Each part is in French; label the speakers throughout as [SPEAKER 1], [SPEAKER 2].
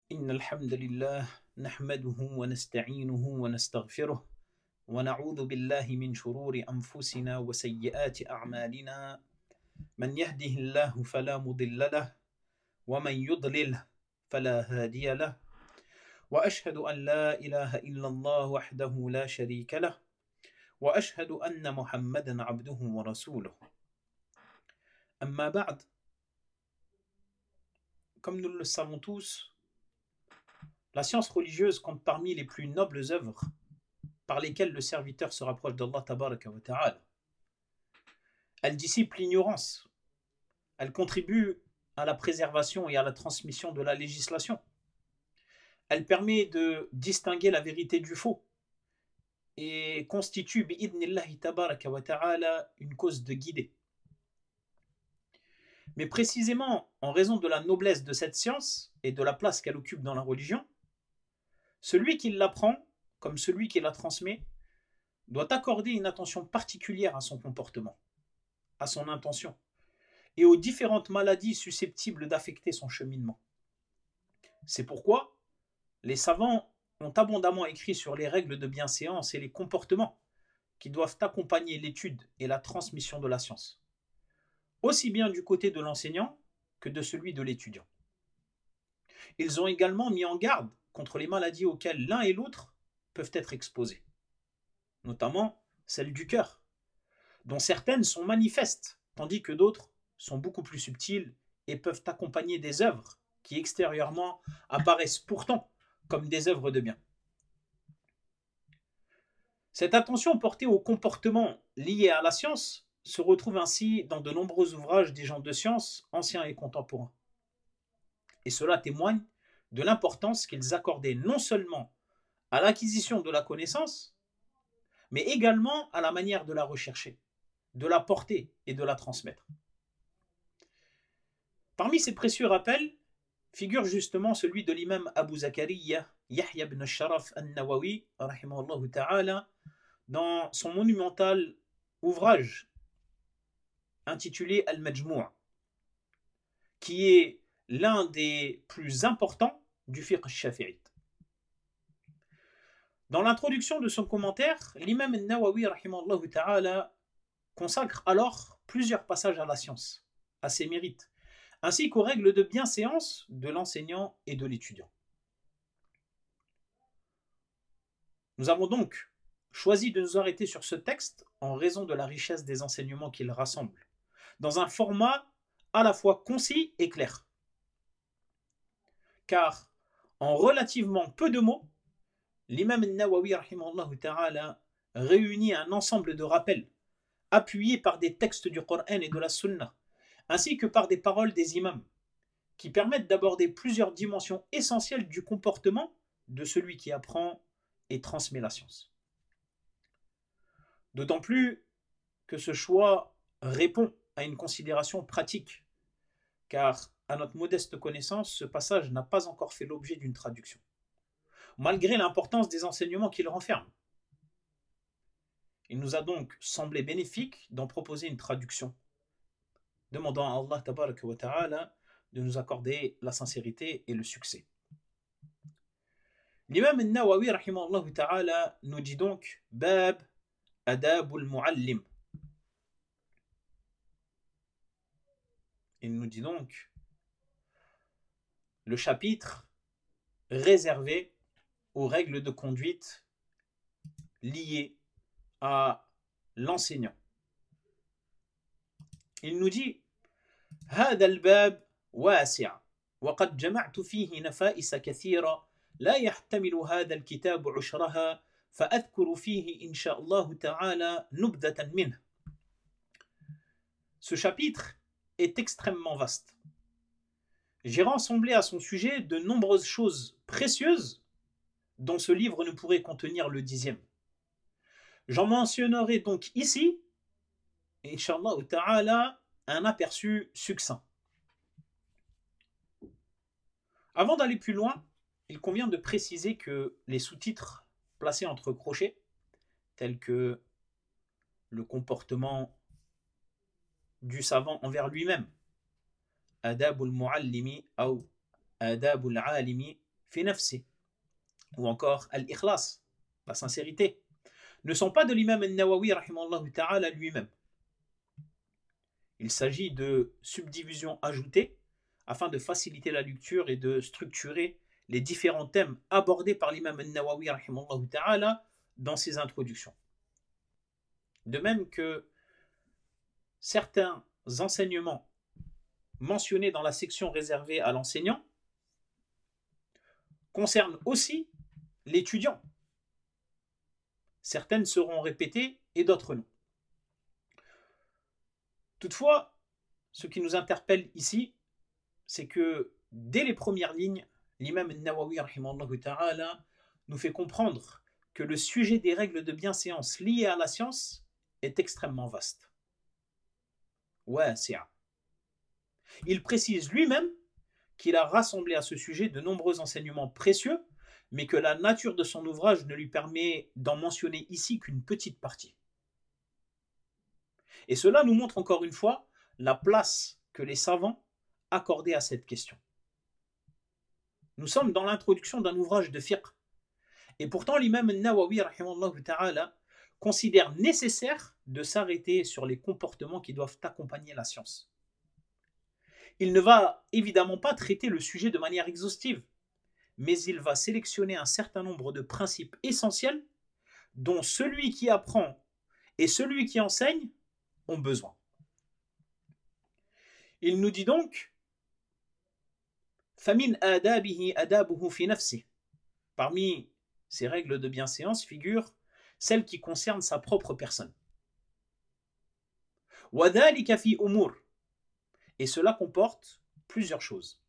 [SPEAKER 1] إن الحمد لله نحمده ونستعينه ونستغفره ونعوذ بالله من شرور أنفسنا وسيئات أعمالنا من يهده الله فلا مضل له ومن يضلل فلا هادي له وأشهد أن لا إله إلا الله وحده لا شريك له وأشهد أن محمدا عبده ورسوله أما بعد. Comme nous le savons tous, la science religieuse compte parmi les plus nobles œuvres par lesquelles le serviteur se rapproche d'Allah tabaraka wa ta'ala. Elle dissipe l'ignorance, elle contribue à la préservation et à la transmission de la législation. Elle permet de distinguer la vérité du faux et constitue bi'idnillahi tabaraka wa ta'ala une cause de guider. Mais précisément en raison de la noblesse de cette science et de la place qu'elle occupe dans la religion, celui qui l'apprend, comme celui qui la transmet, doit accorder une attention particulière à son comportement, à son intention, et aux différentes maladies susceptibles d'affecter son cheminement. C'est pourquoi les savants ont abondamment écrit sur les règles de bienséance et les comportements qui doivent accompagner l'étude et la transmission de la science, aussi bien du côté de l'enseignant que de celui de l'étudiant. Ils ont également mis en garde contre les maladies auxquelles l'un et l'autre peuvent être exposés, notamment celles du cœur, dont certaines sont manifestes, tandis que d'autres sont beaucoup plus subtiles et peuvent accompagner des œuvres qui extérieurement apparaissent pourtant comme des œuvres de bien. Cette attention portée au comportement lié à la science se retrouve ainsi dans de nombreux ouvrages des gens de science, anciens et contemporains. Et cela témoigne de l'importance qu'ils accordaient non seulement à l'acquisition de la connaissance, mais également à la manière de la rechercher, de la porter et de la transmettre. Parmi ces précieux rappels figure justement celui de l'imam Abu Zakariya Yahya ibn Sharaf al-Nawawi rahimahullah ta'ala dans son monumental ouvrage intitulé Al-Majmou', qui est l'un des plus importants du fiqh shafi'ite. Dans l'introduction de son commentaire, l'imam al-Nawawi rahimahullah ta'ala consacre alors plusieurs passages à la science, à ses mérites, ainsi qu'aux règles de bienséance de l'enseignant et de l'étudiant. Nous avons donc choisi de nous arrêter sur ce texte en raison de la richesse des enseignements qu'il rassemble, dans un format à la fois concis et clair. Car en relativement peu de mots, l'imam al-Nawawi rahimahullah ta'ala réunit un ensemble de rappels appuyés par des textes du Coran et de la Sunna, ainsi que par des paroles des imams, qui permettent d'aborder plusieurs dimensions essentielles du comportement de celui qui apprend et transmet la science. D'autant plus que ce choix répond à une considération pratique, car à notre modeste connaissance, ce passage n'a pas encore fait l'objet d'une traduction, malgré l'importance des enseignements qu'il renferme. Il nous a donc semblé bénéfique d'en proposer une traduction, demandant à Allah tabaraka wa ta'ala de nous accorder la sincérité et le succès. L'imam al-Nawawi rahimahullah ta'ala nous dit donc Bab adabul muallim. Il nous dit donc le chapitre réservé aux règles de conduite liées à l'enseignant. Il nous dit هذا الباب واسع وقد جمعت فيه نفائس كثيرة لا يحتمل هذا الكتاب عشرها فأذكر فيه إن شاء الله تعالى نبذة منه. Ce chapitre est extrêmement vaste. J'ai rassemblé à son sujet de nombreuses choses précieuses dont ce livre ne pourrait contenir le 10e. J'en mentionnerai donc ici, Inch'Allah ta'ala, un aperçu succinct. Avant d'aller plus loin, il convient de préciser que les sous-titres placés entre crochets, tels que le comportement du savant envers lui-même, Adabul Muallimi ou Adabul Alimi fi nafsi, ou encore al-ikhlas, la sincérité, ne sont pas de l'imam al-Nawawi rahimahullah ta'ala lui-même. Il s'agit de subdivisions ajoutées afin de faciliter la lecture et de structurer les différents thèmes abordés par l'imam al-Nawawi rahimahullah ta'ala dans ses introductions. De même que certains enseignements mentionnés dans la section réservée à l'enseignant concernent aussi l'étudiant. Certaines seront répétées et d'autres non. Toutefois, ce qui nous interpelle ici, c'est que dès les premières lignes, l'imam al-Nawawi rahimahullah ta'ala nous fait comprendre que le sujet des règles de bienséance liées à la science est extrêmement vaste. Wasi'a. Il précise lui-même qu'il a rassemblé à ce sujet de nombreux enseignements précieux, mais que la nature de son ouvrage ne lui permet d'en mentionner ici qu'une petite partie. Et cela nous montre encore une fois la place que les savants accordaient à cette question. Nous sommes dans l'introduction d'un ouvrage de fiqh, et pourtant l'imam al-Nawawi rahimahullah ta'ala considère nécessaire de s'arrêter sur les comportements qui doivent accompagner la science. Il ne va évidemment pas traiter le sujet de manière exhaustive, mais il va sélectionner un certain nombre de principes essentiels dont celui qui apprend et celui qui enseigne ont besoin. Il nous dit donc فَمِنْ آدَابِهِ أَدَابُهُ فِي نَفْسِهِ. Parmi ces règles de bienséance figurent celles qui concernent sa propre personne. وَذَلِكَ فِي أُمُورٍ. Et cela comporte plusieurs choses.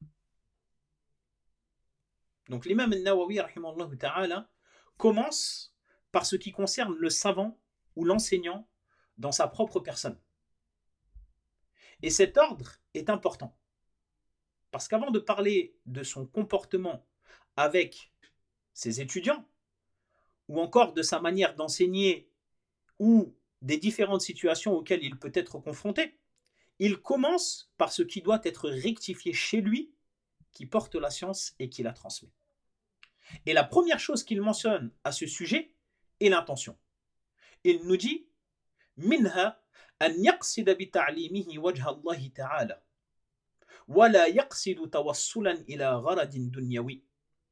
[SPEAKER 1] Donc l'imam al-Nawawi rahimahullah ta'ala commence par ce qui concerne le savant ou l'enseignant dans sa propre personne. Et cet ordre est important. Parce qu'avant de parler de son comportement avec ses étudiants, ou encore de sa manière d'enseigner, ou des différentes situations auxquelles il peut être confronté, il commence par ce qui doit être rectifié chez lui, qui porte la science et qui la transmet. Et la première chose qu'il mentionne à ce sujet est l'intention. Il nous dit منها أن يقصد بتعليمه وجه الله تعالى ولا يقصد توصلا إلى غرض دنيوي.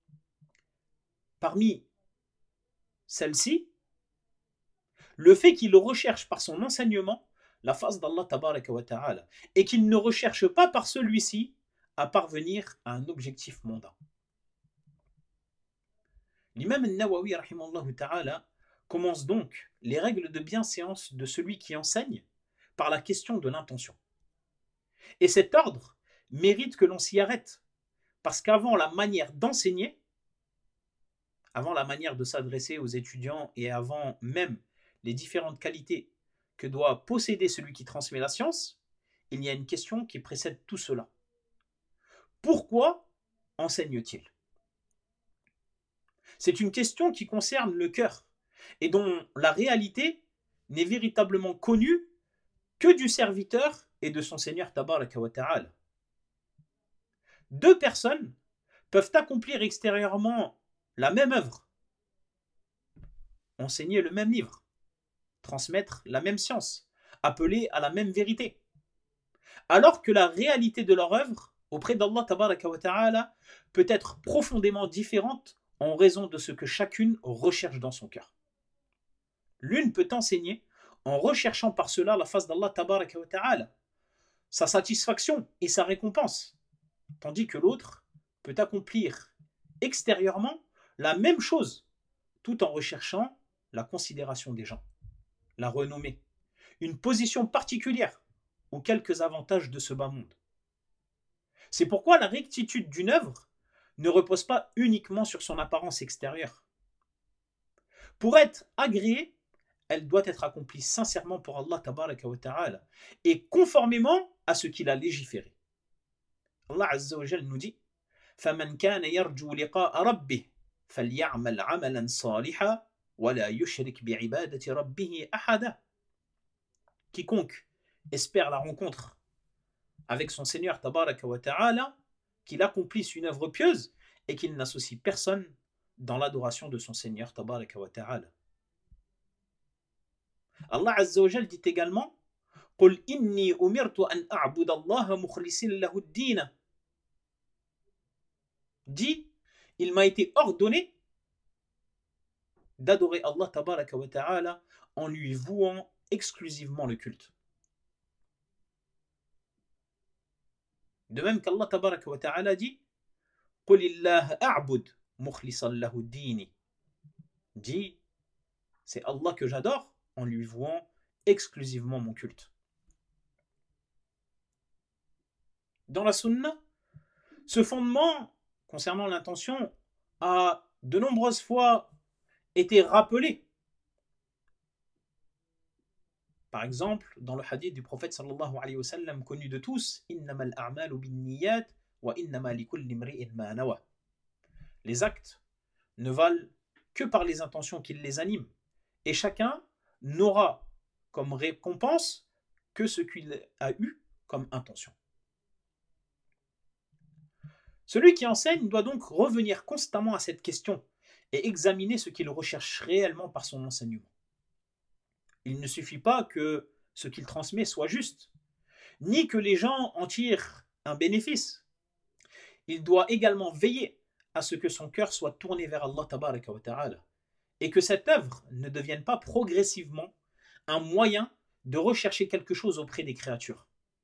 [SPEAKER 1] Parmi celles-ci, le fait qu'il recherche par son enseignement la face d'Allah tabaraka wa ta'ala et qu'il ne recherche pas par celui-ci à parvenir à un objectif mondain. L'imam al-Nawawi rahimahullah ta'ala commence donc les règles de bienséance de celui qui enseigne par la question de l'intention. Et cet ordre mérite que l'on s'y arrête, parce qu'avant la manière d'enseigner, avant la manière de s'adresser aux étudiants et avant même les différentes qualités que doit posséder celui qui transmet la science, il y a une question qui précède tout cela. Pourquoi enseigne-t-il ? C'est une question qui concerne le cœur et dont la réalité n'est véritablement connue que du serviteur et de son Seigneur tabaraka wa ta'ala. Deux personnes peuvent accomplir extérieurement la même œuvre, enseigner le même livre, transmettre la même science, appeler à la même vérité, alors que la réalité de leur œuvre auprès d'Allah tabaraka wa ta'ala peut être profondément différente en raison de ce que chacune recherche dans son cœur. L'une peut enseigner en recherchant par cela la face d'Allah tabaraka wa ta'ala, sa satisfaction et sa récompense, tandis que l'autre peut accomplir extérieurement la même chose, tout en recherchant la considération des gens, la renommée, une position particulière ou quelques avantages de ce bas monde. C'est pourquoi la rectitude d'une œuvre ne repose pas uniquement sur son apparence extérieure. Pour être agréée, elle doit être accomplie sincèrement pour Allah tabaraka wa ta'ala et conformément à ce qu'il a légiféré. Allah Azza wa Jal nous dit فَمَنْ كَانَ يَرْجُو لِقَاءَ رَبِّهِ فَلْيَعْمَلْ عَمَلًا صَالِحًا وَلَا يُشْرِكْ بِعِبَادَةِ رَبِّهِ أَحَدًا. Quiconque espère la rencontre avec son Seigneur tabaraka wa ta'ala, qu'il accomplisse une œuvre pieuse et qu'il n'associe personne dans l'adoration de son Seigneur tabaraka wa ta'ala. Allah Azza wa Jal dit également قل إني أمرت أن أعبد الله مخلصا له الدين. Dit, il m'a été ordonné d'adorer Allah tabaraka wa ta'ala en lui vouant exclusivement le culte. De même qu'Allah tabaraka wa ta'ala dit قل الله أعبد مخلصا له الدين. Dit, c'est Allah que j'adore en lui vouant exclusivement mon culte. Dans la sunna, ce fondement concernant l'intention a de nombreuses fois été rappelé. Par exemple, dans le hadith du prophète sallallahu alayhi wa sallam connu de tous, innamal a'malu binniyat wa innama likulli imri'in ma nawa. Les actes ne valent que par les intentions qui les animent, et chacun n'aura comme récompense que ce qu'il a eu comme intention. Celui qui enseigne doit donc revenir constamment à cette question et examiner ce qu'il recherche réellement par son enseignement. Il ne suffit pas que ce qu'il transmet soit juste, ni que les gens en tirent un bénéfice. Il doit également veiller à ce que son cœur soit tourné vers Allah tabaraka wa ta'ala et que cette œuvre ne devienne pas progressivement un moyen de rechercher quelque chose auprès des créatures.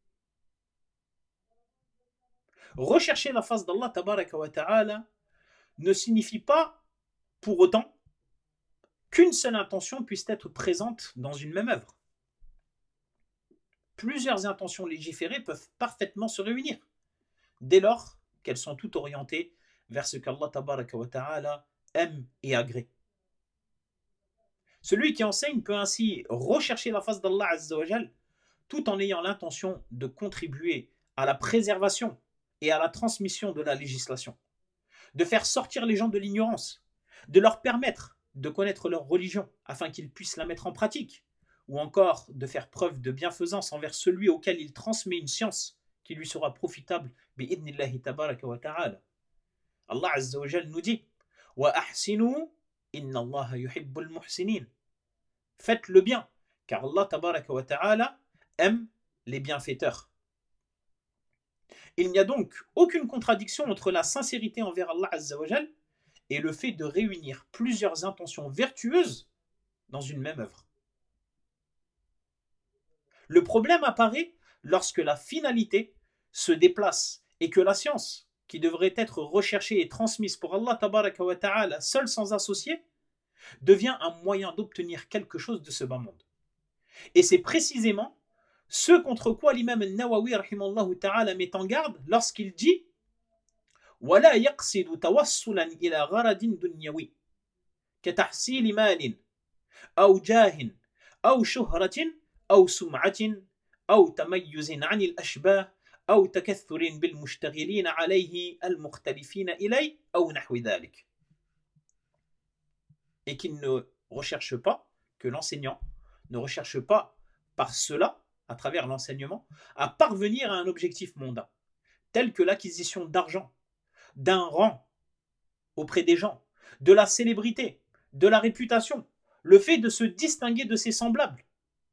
[SPEAKER 1] Rechercher la face d'Allah tabaraka wa ta'ala ne signifie pas pour autant qu'une seule intention puisse être présente dans une même œuvre. Plusieurs intentions légiférées peuvent parfaitement se réunir, dès lors qu'elles sont toutes orientées vers ce qu'Allah tabaraka wa ta'ala aime et agrée. Celui qui enseigne peut ainsi rechercher la face d'Allah Azza wa Jal tout en ayant l'intention de contribuer à la préservation et à la transmission de la législation, de faire sortir les gens de l'ignorance, de leur permettre de connaître leur religion afin qu'ils puissent la mettre en pratique, ou encore de faire preuve de bienfaisance envers celui auquel il transmet une science qui lui sera profitable bi'idnillahi tabaraka wa ta'ala. Allah Azza wa Jal nous dit wa ahsinu inna Allah yuhibbul muhsinin. Faites le bien, car Allah tabaraka wa ta'ala aime les bienfaiteurs. Il n'y a donc aucune contradiction entre la sincérité envers Allah Azza wa Jal et le fait de réunir plusieurs intentions vertueuses dans une même œuvre. Le problème apparaît lorsque la finalité se déplace et que la science, qui devrait être recherchée et transmise pour Allah tabaraka wa ta'ala seule sans associé, devient un moyen d'obtenir quelque chose de ce bas monde. Et c'est précisément ce contre quoi l'imam al-Nawawi rahimallahu ta'ala met en garde lorsqu'il dit ولا يقصد توصلا إلى غرض دنيوي كتحصيل مال أو جاه أو شهرة أو سمعة أو تميز عن الأشباه أو تكثر بالمشتغلين عليه المختلفين إليه أو نحو ذلك. Et qu'il ne recherche pas, que l'enseignant ne recherche pas par cela, à travers l'enseignement, à parvenir à un objectif mondain, tel que l'acquisition d'argent, d'un rang auprès des gens, de la célébrité, de la réputation, le fait de se distinguer de ses semblables.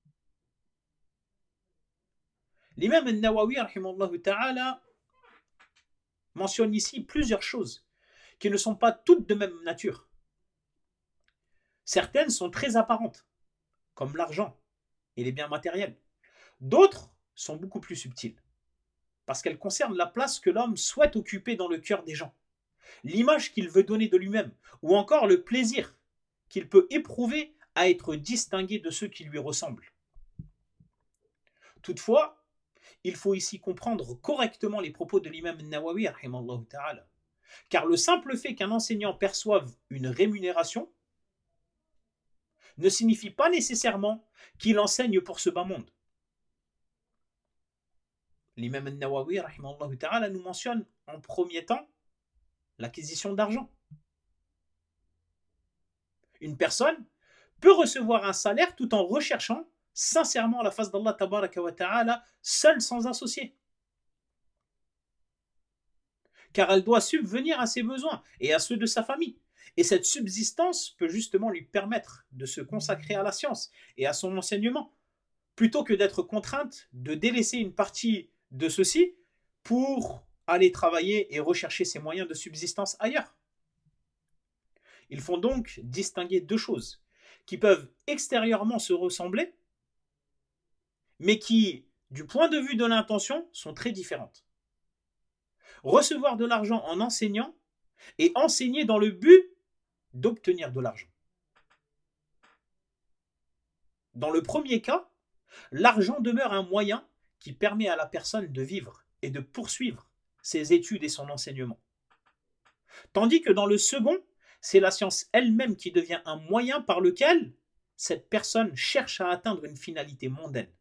[SPEAKER 1] L'imam al-Nawawi rahimallahu ta'ala mentionne ici plusieurs choses qui ne sont pas toutes de même nature. Certaines sont très apparentes, comme l'argent et les biens matériels. D'autres sont beaucoup plus subtiles, parce qu'elles concernent la place que l'homme souhaite occuper dans le cœur des gens, l'image qu'il veut donner de lui-même, ou encore le plaisir qu'il peut éprouver à être distingué de ceux qui lui ressemblent. Toutefois, il faut ici comprendre correctement les propos de l'imam Nawawi, rahimallahu ta'ala, car le simple fait qu'un enseignant perçoive une rémunération ne signifie pas nécessairement qu'il enseigne pour ce bas monde. L'imam al-Nawawi rahimallahu ta'ala nous mentionne en premier temps l'acquisition d'argent. Une personne peut recevoir un salaire tout en recherchant sincèrement la face d'Allah tabaraka wa ta'ala seul sans associé. car elle doit subvenir à ses besoins et à ceux de sa famille. Et cette subsistance peut justement lui permettre de se consacrer à la science et à son enseignement, plutôt que d'être contrainte de délaisser une partie de ceci pour aller travailler et rechercher ses moyens de subsistance ailleurs. Il faut donc distinguer deux choses qui peuvent extérieurement se ressembler, mais qui, du point de vue de l'intention, sont très différentes. Recevoir de l'argent en enseignant et enseigner dans le but d'obtenir de l'argent. Dans le premier cas, l'argent demeure un moyen qui permet à la personne de vivre et de poursuivre ses études et son enseignement. Tandis que dans le second, c'est la science elle-même qui devient un moyen par lequel cette personne cherche à atteindre une finalité mondaine.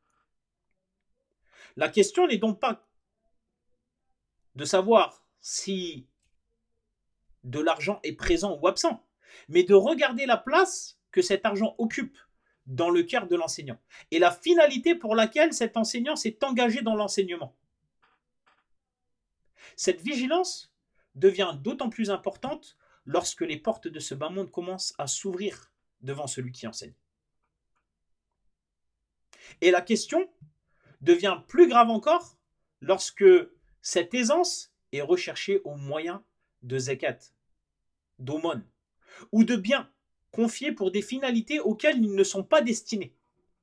[SPEAKER 1] La question n'est donc pas de savoir si de l'argent est présent ou absent, mais de regarder la place que cet argent occupe dans le cœur de l'enseignant et la finalité pour laquelle cet enseignant s'est engagé dans l'enseignement. Cette vigilance devient d'autant plus importante lorsque les portes de ce bas monde commencent à s'ouvrir devant celui qui enseigne. Et la question devient plus grave encore lorsque cette aisance est recherchée au moyen de zakat, d'aumône, ou de biens confiés pour des finalités auxquelles ils ne sont pas destinés.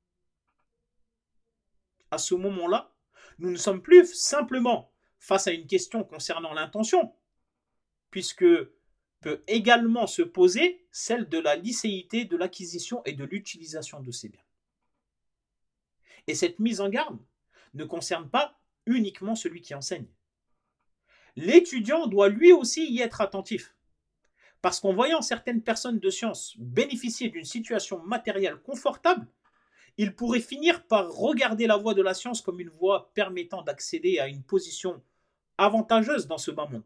[SPEAKER 1] À ce moment-là, nous ne sommes plus simplement face à une question concernant l'intention, puisque peut également se poser celle de la licéité de l'acquisition et de l'utilisation de ces biens. Et cette mise en garde ne concerne pas uniquement celui qui enseigne. L'étudiant doit lui aussi y être attentif. Parce qu'en voyant certaines personnes de science bénéficier d'une situation matérielle confortable, il pourrait finir par regarder la voie de la science comme une voie permettant d'accéder à une position avantageuse dans ce bas monde.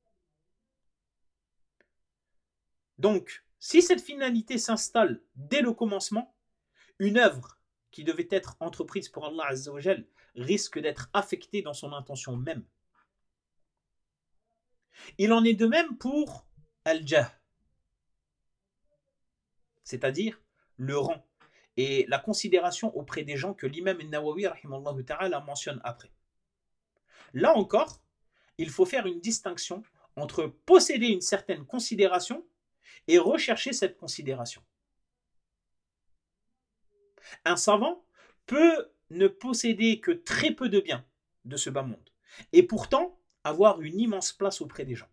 [SPEAKER 1] Donc, si cette finalité s'installe dès le commencement, une œuvre qui devait être entreprise pour Allah Azza wa Jal risque d'être affectée dans son intention même. Il en est de même pour al-jah, c'est-à-dire le rang et la considération auprès des gens que l'imam al-Nawawi rahimallahu ta'ala mentionne après. Là encore, il faut faire une distinction entre posséder une certaine considération et rechercher cette considération. Un savant peut ne posséder que très peu de biens de ce bas monde et pourtant avoir une immense place auprès des gens.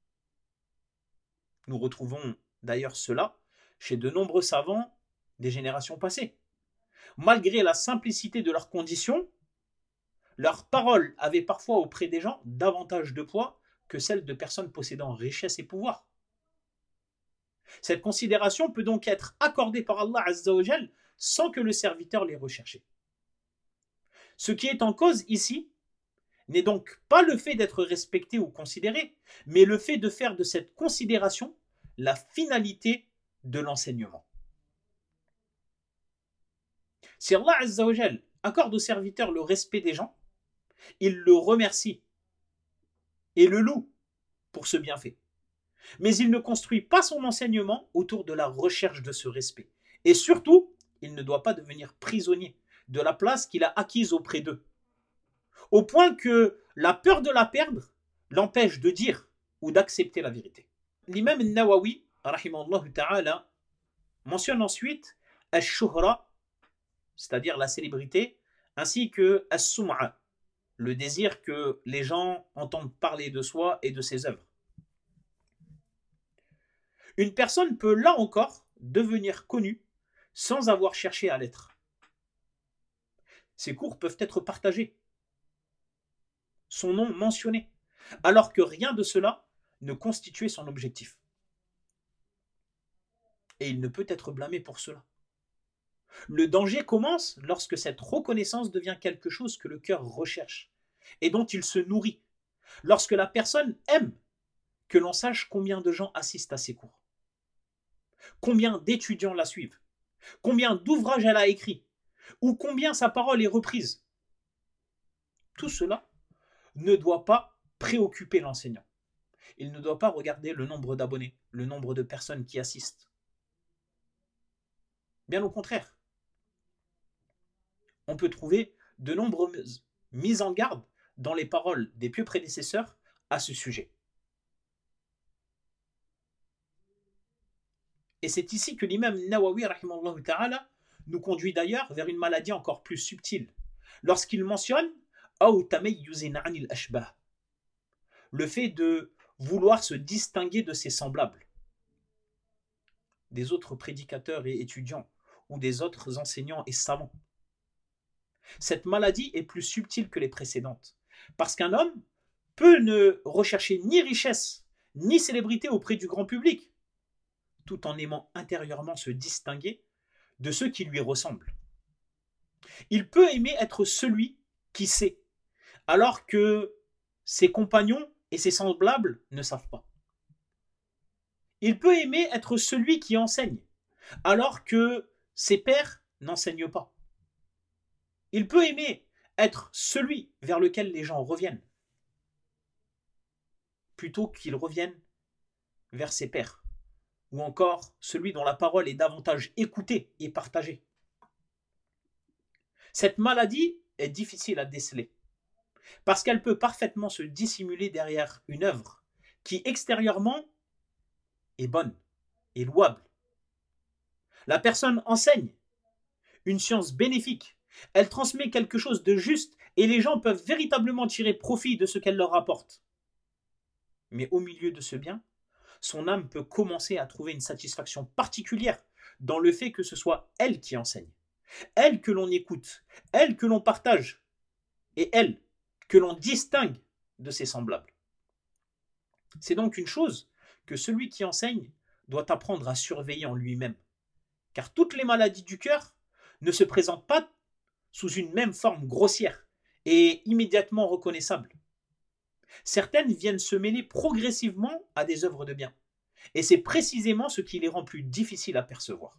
[SPEAKER 1] Nous retrouvons d'ailleurs cela chez de nombreux savants des générations passées. Malgré la simplicité de leurs conditions, leurs paroles avaient parfois auprès des gens davantage de poids que celles de personnes possédant richesse et pouvoir. Cette considération peut donc être accordée par Allah Azza wa Jal sans que le serviteur l'ait recherchée. Ce qui est en cause ici n'est donc pas le fait d'être respecté ou considéré, mais le fait de faire de cette considération la finalité de l'enseignement. Si Allah Azza wa Jal accorde au serviteur le respect des gens, il le remercie et le loue pour ce bienfait. Mais il ne construit pas son enseignement autour de la recherche de ce respect. Et surtout, il ne doit pas devenir prisonnier de la place qu'il a acquise auprès d'eux. Au point que la peur de la perdre l'empêche de dire ou d'accepter la vérité. L'imam al-Nawawi, rahimallahu ta'ala, mentionne ensuite al-shuhra, c'est-à-dire la célébrité, ainsi que as-sum'a, le désir que les gens entendent parler de soi et de ses œuvres. Une personne peut là encore devenir connue sans avoir cherché à l'être. Ses cours peuvent être partagés, son nom mentionné, alors que rien de cela ne constituait son objectif. Et il ne peut être blâmé pour cela. Le danger commence lorsque cette reconnaissance devient quelque chose que le cœur recherche et dont il se nourrit. Lorsque la personne aime que l'on sache combien de gens assistent à ses cours, combien d'étudiants la suivent, combien d'ouvrages elle a écrits, ou combien sa parole est reprise. Tout cela ne doit pas préoccuper l'enseignant. Il ne doit pas regarder le nombre d'abonnés, le nombre de personnes qui assistent. Bien au contraire, on peut trouver de nombreuses mises en garde dans les paroles des pieux prédécesseurs à ce sujet. Et c'est ici que l'imam Nawawi rahimallahu ta'ala nous conduit d'ailleurs vers une maladie encore plus subtile, lorsqu'il mentionne le fait de vouloir se distinguer de ses semblables, des autres prédicateurs et étudiants, ou des autres enseignants et savants. Cette maladie est plus subtile que les précédentes, parce qu'un homme peut ne rechercher ni richesse, ni célébrité auprès du grand public, tout en aimant intérieurement se distinguer de ceux qui lui ressemblent. Il peut aimer être celui qui sait, alors que ses compagnons et ses semblables ne savent pas. Il peut aimer être celui qui enseigne, alors que ses pairs n'enseignent pas. Il peut aimer être celui vers lequel les gens reviennent, plutôt qu'ils reviennent vers ses pairs, ou encore celui dont la parole est davantage écoutée et partagée. Cette maladie est difficile à déceler, parce qu'elle peut parfaitement se dissimuler derrière une œuvre qui extérieurement est bonne et louable. La personne enseigne une science bénéfique, elle transmet quelque chose de juste et les gens peuvent véritablement tirer profit de ce qu'elle leur apporte. Mais au milieu de ce bien, son âme peut commencer à trouver une satisfaction particulière dans le fait que ce soit elle qui enseigne, elle que l'on écoute, elle que l'on partage et elle que l'on distingue de ses semblables. C'est donc une chose que celui qui enseigne doit apprendre à surveiller en lui-même, car toutes les maladies du cœur ne se présentent pas sous une même forme grossière et immédiatement reconnaissable. Certaines viennent se mêler progressivement à des œuvres de bien, et c'est précisément ce qui les rend plus difficiles à percevoir.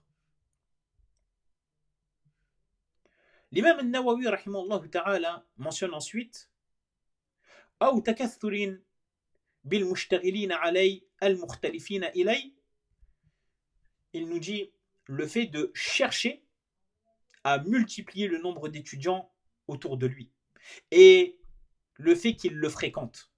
[SPEAKER 1] L'imam al-Nawawi rahimahullah ta'ala mentionne ensuite أو تكثر بالمشتغلين علي المختلفين إلي. Il nous dit le fait de chercher à multiplier le nombre d'étudiants autour de lui et le fait qu'il le fréquente.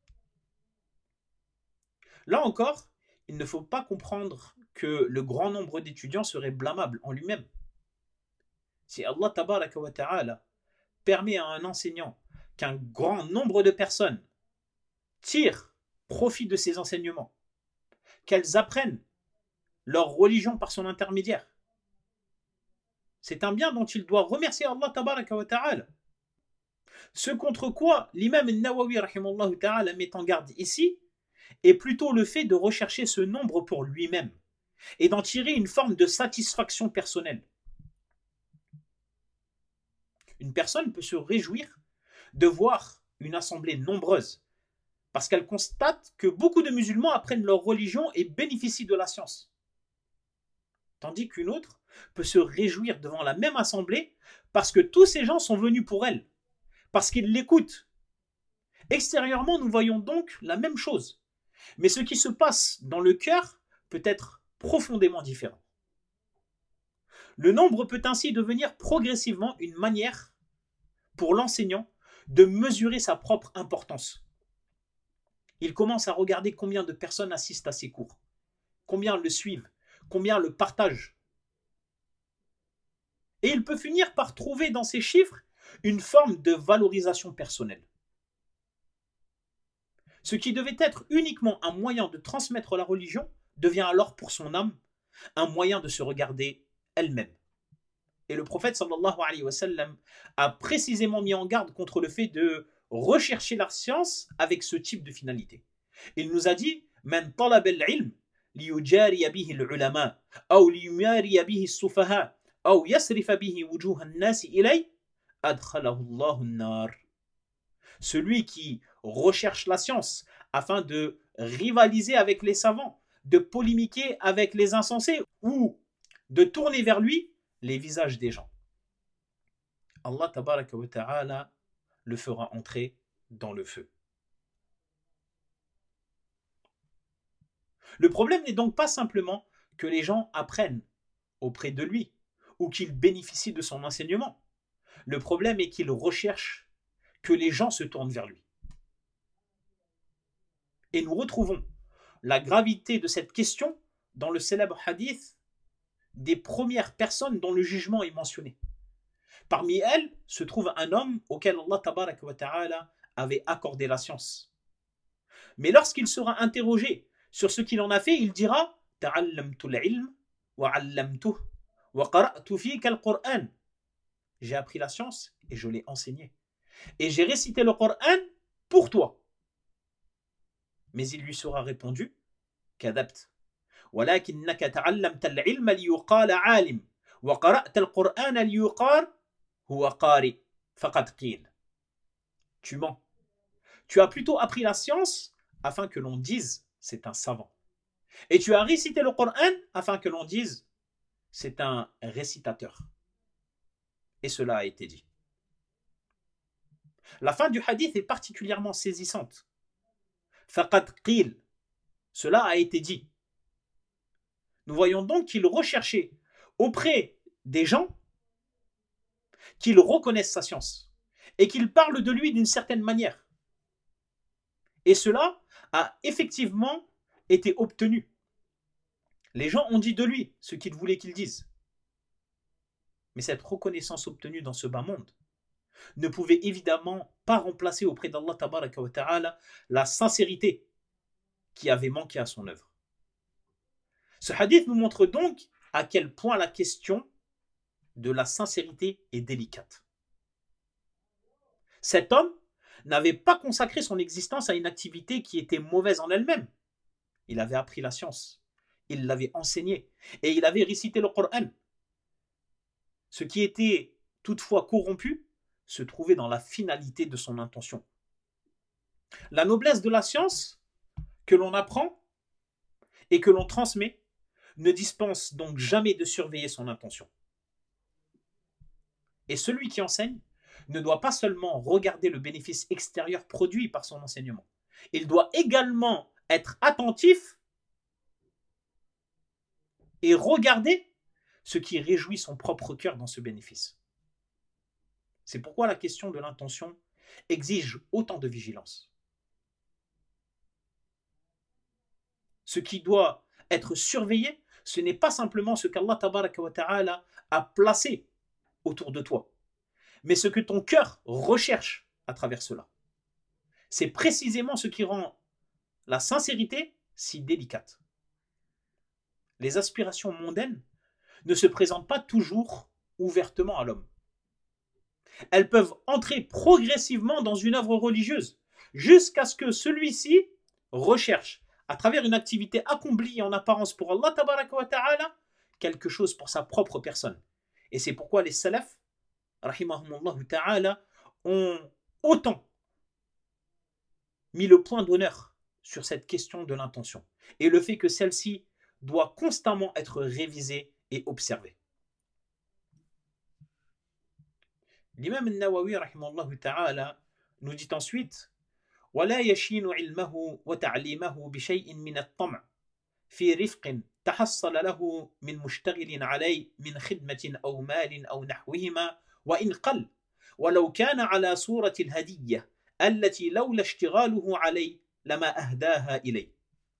[SPEAKER 1] Là encore, il ne faut pas comprendre que le grand nombre d'étudiants serait blâmable en lui-même. Si Allah tabaraka wa ta'ala permet à un enseignant qu'un grand nombre de personnes tirent profit de ses enseignements, qu'elles apprennent leur religion par son intermédiaire, c'est un bien dont il doit remercier Allah tabaraka wa ta'ala. Ce contre quoi l'imam al-Nawawi rahimallahu ta'ala met en garde ici est plutôt le fait de rechercher ce nombre pour lui-même et d'en tirer une forme de satisfaction personnelle. Une personne peut se réjouir de voir une assemblée nombreuse parce qu'elle constate que beaucoup de musulmans apprennent leur religion et bénéficient de la science. Tandis qu'une autre peut se réjouir devant la même assemblée parce que tous ces gens sont venus pour elle, parce qu'ils l'écoutent. Extérieurement, nous voyons donc la même chose, mais ce qui se passe dans le cœur peut être profondément différent. Le nombre peut ainsi devenir progressivement une manière pour l'enseignant de mesurer sa propre importance. Il commence à regarder combien de personnes assistent à ses cours, combien le suivent, combien le partagent. Et il peut finir par trouver dans ces chiffres une forme de valorisation personnelle. Ce qui devait être uniquement un moyen de transmettre la religion devient alors pour son âme un moyen de se regarder elle-même. Et le prophète sallallahu alayhi wa sallam a précisément mis en garde contre le fait de rechercher la science avec ce type de finalité. Il nous a dit Man talab al-ilm liyujariya bihi al-ulama ou liyumariya bihi as-sufaha ou yasrifa bihi wujuha an-nas ilay adkhalahu Allahu an-nar. Celui qui recherche la science afin de rivaliser avec les savants, de polémiquer avec les insensés ou de tourner vers lui les visages des gens, Allah tabaraka wa ta'ala le fera entrer dans le feu. Le problème n'est donc pas simplement que les gens apprennent auprès de lui ou qu'ils bénéficient de son enseignement. Le problème est qu'il recherche que les gens se tournent vers lui. Et nous retrouvons la gravité de cette question dans le célèbre hadith des premières personnes dont le jugement est mentionné. Parmi elles se trouve un homme auquel Allah tabaraka wa ta'ala avait accordé la science. Mais lorsqu'il sera interrogé sur ce qu'il en a fait, il dira ta'allamtu al-ilm wa 'allamtuh wa qara'tu fika al-Qur'an. J'ai appris la science et je l'ai enseigné. Et j'ai récité le Coran pour toi. Mais il lui sera répondu كذبت ولكنك تعلمت العلم ليقال عالم وقرأت القرآن ليقال هو قارئ فقد قيل. Tu mens. Tu as plutôt appris la science afin que l'on dise c'est un savant. Et tu as récité le Coran afin que l'on dise c'est un récitateur. Et cela a été dit. La fin du hadith est particulièrement saisissante. Faqad qil. Cela a été dit. Nous voyons donc qu'il recherchait auprès des gens qu'ils reconnaissent sa science et qu'ils parlent de lui d'une certaine manière. Et cela a effectivement été obtenu. Les gens ont dit de lui ce qu'ils voulaient qu'ils disent. Mais cette reconnaissance obtenue dans ce bas monde ne pouvait évidemment pas remplacer auprès d'Allah tabaraka wa ta'ala la sincérité qui avait manqué à son œuvre. Ce hadith nous montre donc à quel point la question de la sincérité est délicate. Cet homme n'avait pas consacré son existence à une activité qui était mauvaise en elle-même. Il avait appris la science, il l'avait enseignée et il avait récité le Coran. Ce qui était toutefois corrompu se trouvait dans la finalité de son intention. La noblesse de la science que l'on apprend et que l'on transmet ne dispense donc jamais de surveiller son intention. Et celui qui enseigne ne doit pas seulement regarder le bénéfice extérieur produit par son enseignement, il doit également être attentif et regarder ce qui réjouit son propre cœur dans ce bénéfice. C'est pourquoi la question de l'intention exige autant de vigilance. Ce qui doit être surveillé, ce n'est pas simplement ce qu'Allah tabaraka wa ta'ala a placé autour de toi, mais ce que ton cœur recherche à travers cela. C'est précisément ce qui rend la sincérité si délicate. Les aspirations mondaines ne se présentent pas toujours ouvertement à l'homme. Elles peuvent entrer progressivement dans une œuvre religieuse, jusqu'à ce que celui-ci recherche, à travers une activité accomplie en apparence pour Allah tabaraka wa ta'ala, quelque chose pour sa propre personne. Et c'est pourquoi les salafs, rahimahumullah ta'ala, ont autant mis le point d'honneur sur cette question de l'intention et le fait que celle-ci doit constamment être révisée et observée. L'imam al-Nawawi rahimahullah ta'ala nous dit ensuite ولا يشين علمه وتعليمه بشيء من الطمع في رفق تحصل له من مشتغل عليه من خدمة أو مال أو نحوهما وإن قل ولو كان على صورة الهدية التي لولا اشتغاله عليه لما أهداها إليه.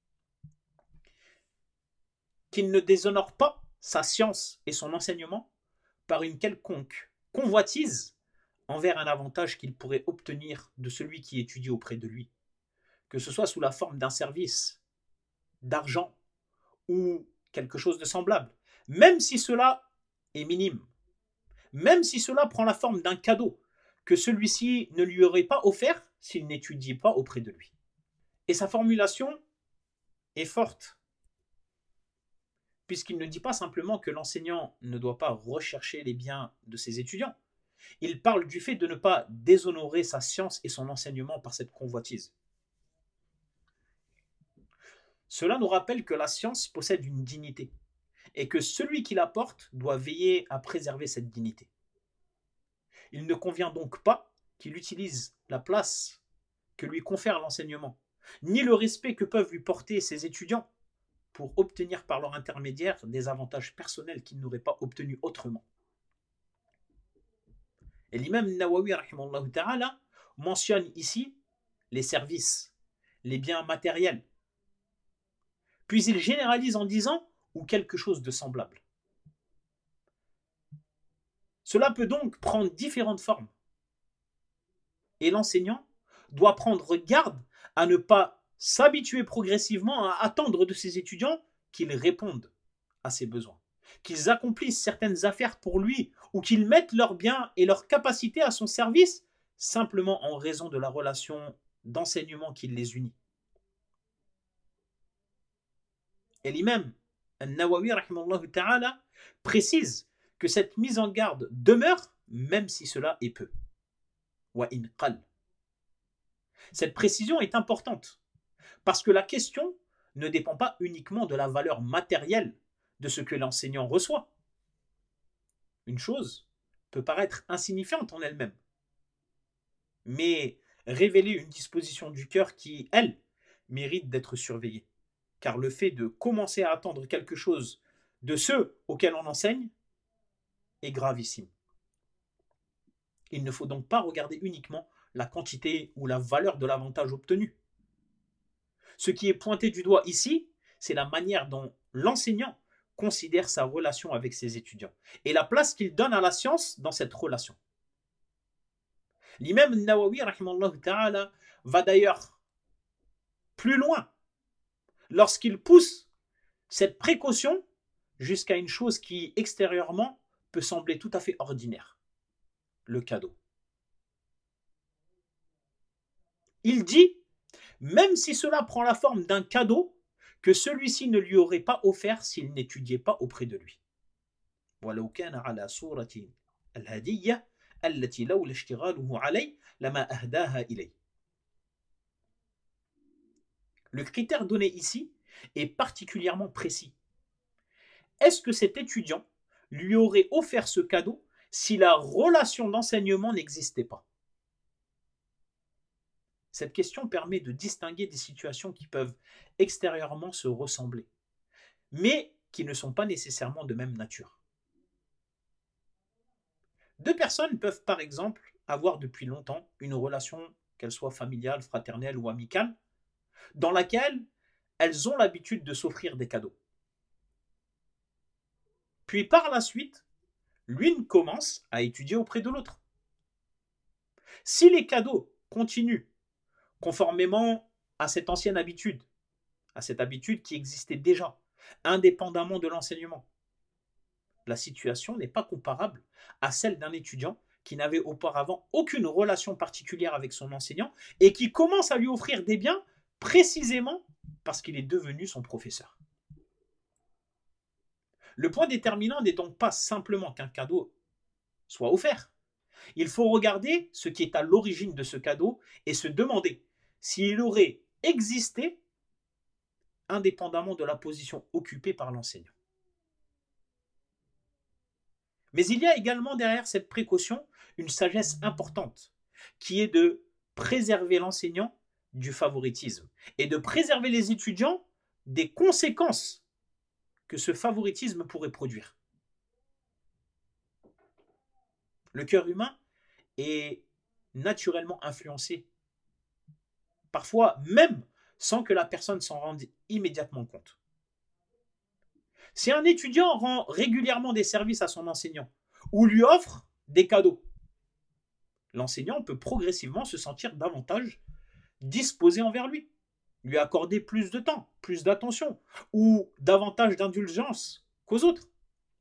[SPEAKER 1] Qu'il ne déshonore pas sa science et son enseignement par une quelconque convoitise envers un avantage qu'il pourrait obtenir de celui qui étudie auprès de lui, que ce soit sous la forme d'un service, d'argent ou quelque chose de semblable, même si cela est minime, même si cela prend la forme d'un cadeau que celui-ci ne lui aurait pas offert s'il n'étudie pas auprès de lui. Et sa formulation est forte, puisqu'il ne dit pas simplement que l'enseignant ne doit pas rechercher les biens de ses étudiants. Il parle du fait de ne pas déshonorer sa science et son enseignement par cette convoitise. Cela nous rappelle que la science possède une dignité et que celui qui la porte doit veiller à préserver cette dignité. Il ne convient donc pas qu'il utilise la place que lui confère l'enseignement, ni le respect que peuvent lui porter ses étudiants pour obtenir par leur intermédiaire des avantages personnels qu'ils n'auraient pas obtenus autrement. Et l'imam Nawawi rahimahullah ta'ala mentionne ici les services, les biens matériels. Puis il généralise en disant ou quelque chose de semblable. Cela peut donc prendre différentes formes. Et l'enseignant doit prendre garde à ne pas s'habituer progressivement à attendre de ses étudiants qu'ils répondent à ses besoins, qu'ils accomplissent certaines affaires pour lui ou qu'ils mettent leurs biens et leurs capacités à son service simplement en raison de la relation d'enseignement qui les unit. Et l'imam An-Nawawi rahimahullah ta'ala précise que cette mise en garde demeure même si cela est peu. Wa in qal. Cette précision est importante parce que la question ne dépend pas uniquement de la valeur matérielle de ce que l'enseignant reçoit. Une chose peut paraître insignifiante en elle-même, mais révéler une disposition du cœur qui, elle, mérite d'être surveillée. Car le fait de commencer à attendre quelque chose de ceux auxquels on enseigne est gravissime. Il ne faut donc pas regarder uniquement la quantité ou la valeur de l'avantage obtenu. Ce qui est pointé du doigt ici, c'est la manière dont l'enseignant considère sa relation avec ses étudiants et la place qu'il donne à la science dans cette relation. L'imam Nawawi rahimahullah ta'ala va d'ailleurs plus loin lorsqu'il pousse cette précaution jusqu'à une chose qui extérieurement peut sembler tout à fait ordinaire, le cadeau. Il dit, même si cela prend la forme d'un cadeau que celui-ci ne lui aurait pas offert s'il n'étudiait pas auprès de lui. وَلَوْ كَانَ عَلَى صُورَةِ الْهَدِيَّةِ الَّتِي لَوْلَا اشْتِغَالُهُ عَلَيْهِ لَمَا أَهْدَاهَا إِلَيْهِ. Le critère donné ici est particulièrement précis. Est-ce que cet étudiant lui aurait offert ce cadeau si la relation d'enseignement n'existait pas? Cette question permet de distinguer des situations qui peuvent extérieurement se ressembler, mais qui ne sont pas nécessairement de même nature. Deux personnes peuvent par exemple avoir depuis longtemps une relation, qu'elle soit familiale, fraternelle ou amicale, dans laquelle elles ont l'habitude de s'offrir des cadeaux. Puis par la suite, l'une commence à étudier auprès de l'autre. Si les cadeaux continuent conformément à cette ancienne habitude, à cette habitude qui existait déjà, indépendamment de l'enseignement, la situation n'est pas comparable à celle d'un étudiant qui n'avait auparavant aucune relation particulière avec son enseignant et qui commence à lui offrir des biens précisément parce qu'il est devenu son professeur. Le point déterminant n'est donc pas simplement qu'un cadeau soit offert. Il faut regarder ce qui est à l'origine de ce cadeau et se demander s'il aurait existé indépendamment de la position occupée par l'enseignant. Mais il y a également derrière cette précaution une sagesse importante qui est de préserver l'enseignant du favoritisme et de préserver les étudiants des conséquences que ce favoritisme pourrait produire. Le cœur humain est naturellement influencé, parfois même sans que la personne s'en rende immédiatement compte. Si un étudiant rend régulièrement des services à son enseignant ou lui offre des cadeaux, l'enseignant peut progressivement se sentir davantage disposé envers lui, lui accorder plus de temps, plus d'attention ou davantage d'indulgence qu'aux autres.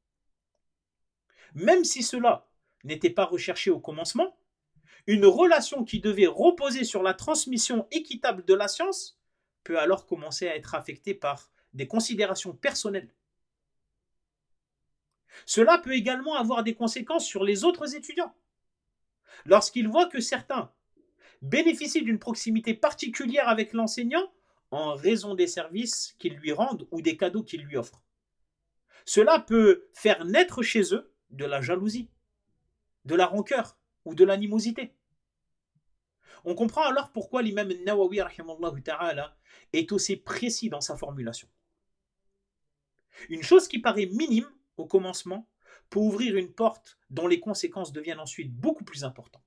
[SPEAKER 1] Même si cela n'était pas recherché au commencement, une relation qui devait reposer sur la transmission équitable de la science peut alors commencer à être affectée par des considérations personnelles. Cela peut également avoir des conséquences sur les autres étudiants. Lorsqu'ils voient que certains bénéficient d'une proximité particulière avec l'enseignant en raison des services qu'ils lui rendent ou des cadeaux qu'il lui offre. Cela peut faire naître chez eux de la jalousie, de la rancœur ou de l'animosité. On comprend alors pourquoi l'imam Nawawi rahimahullah ta'ala est aussi précis dans sa formulation. Une chose qui paraît minime au commencement peut ouvrir une porte dont les conséquences deviennent ensuite beaucoup plus importantes.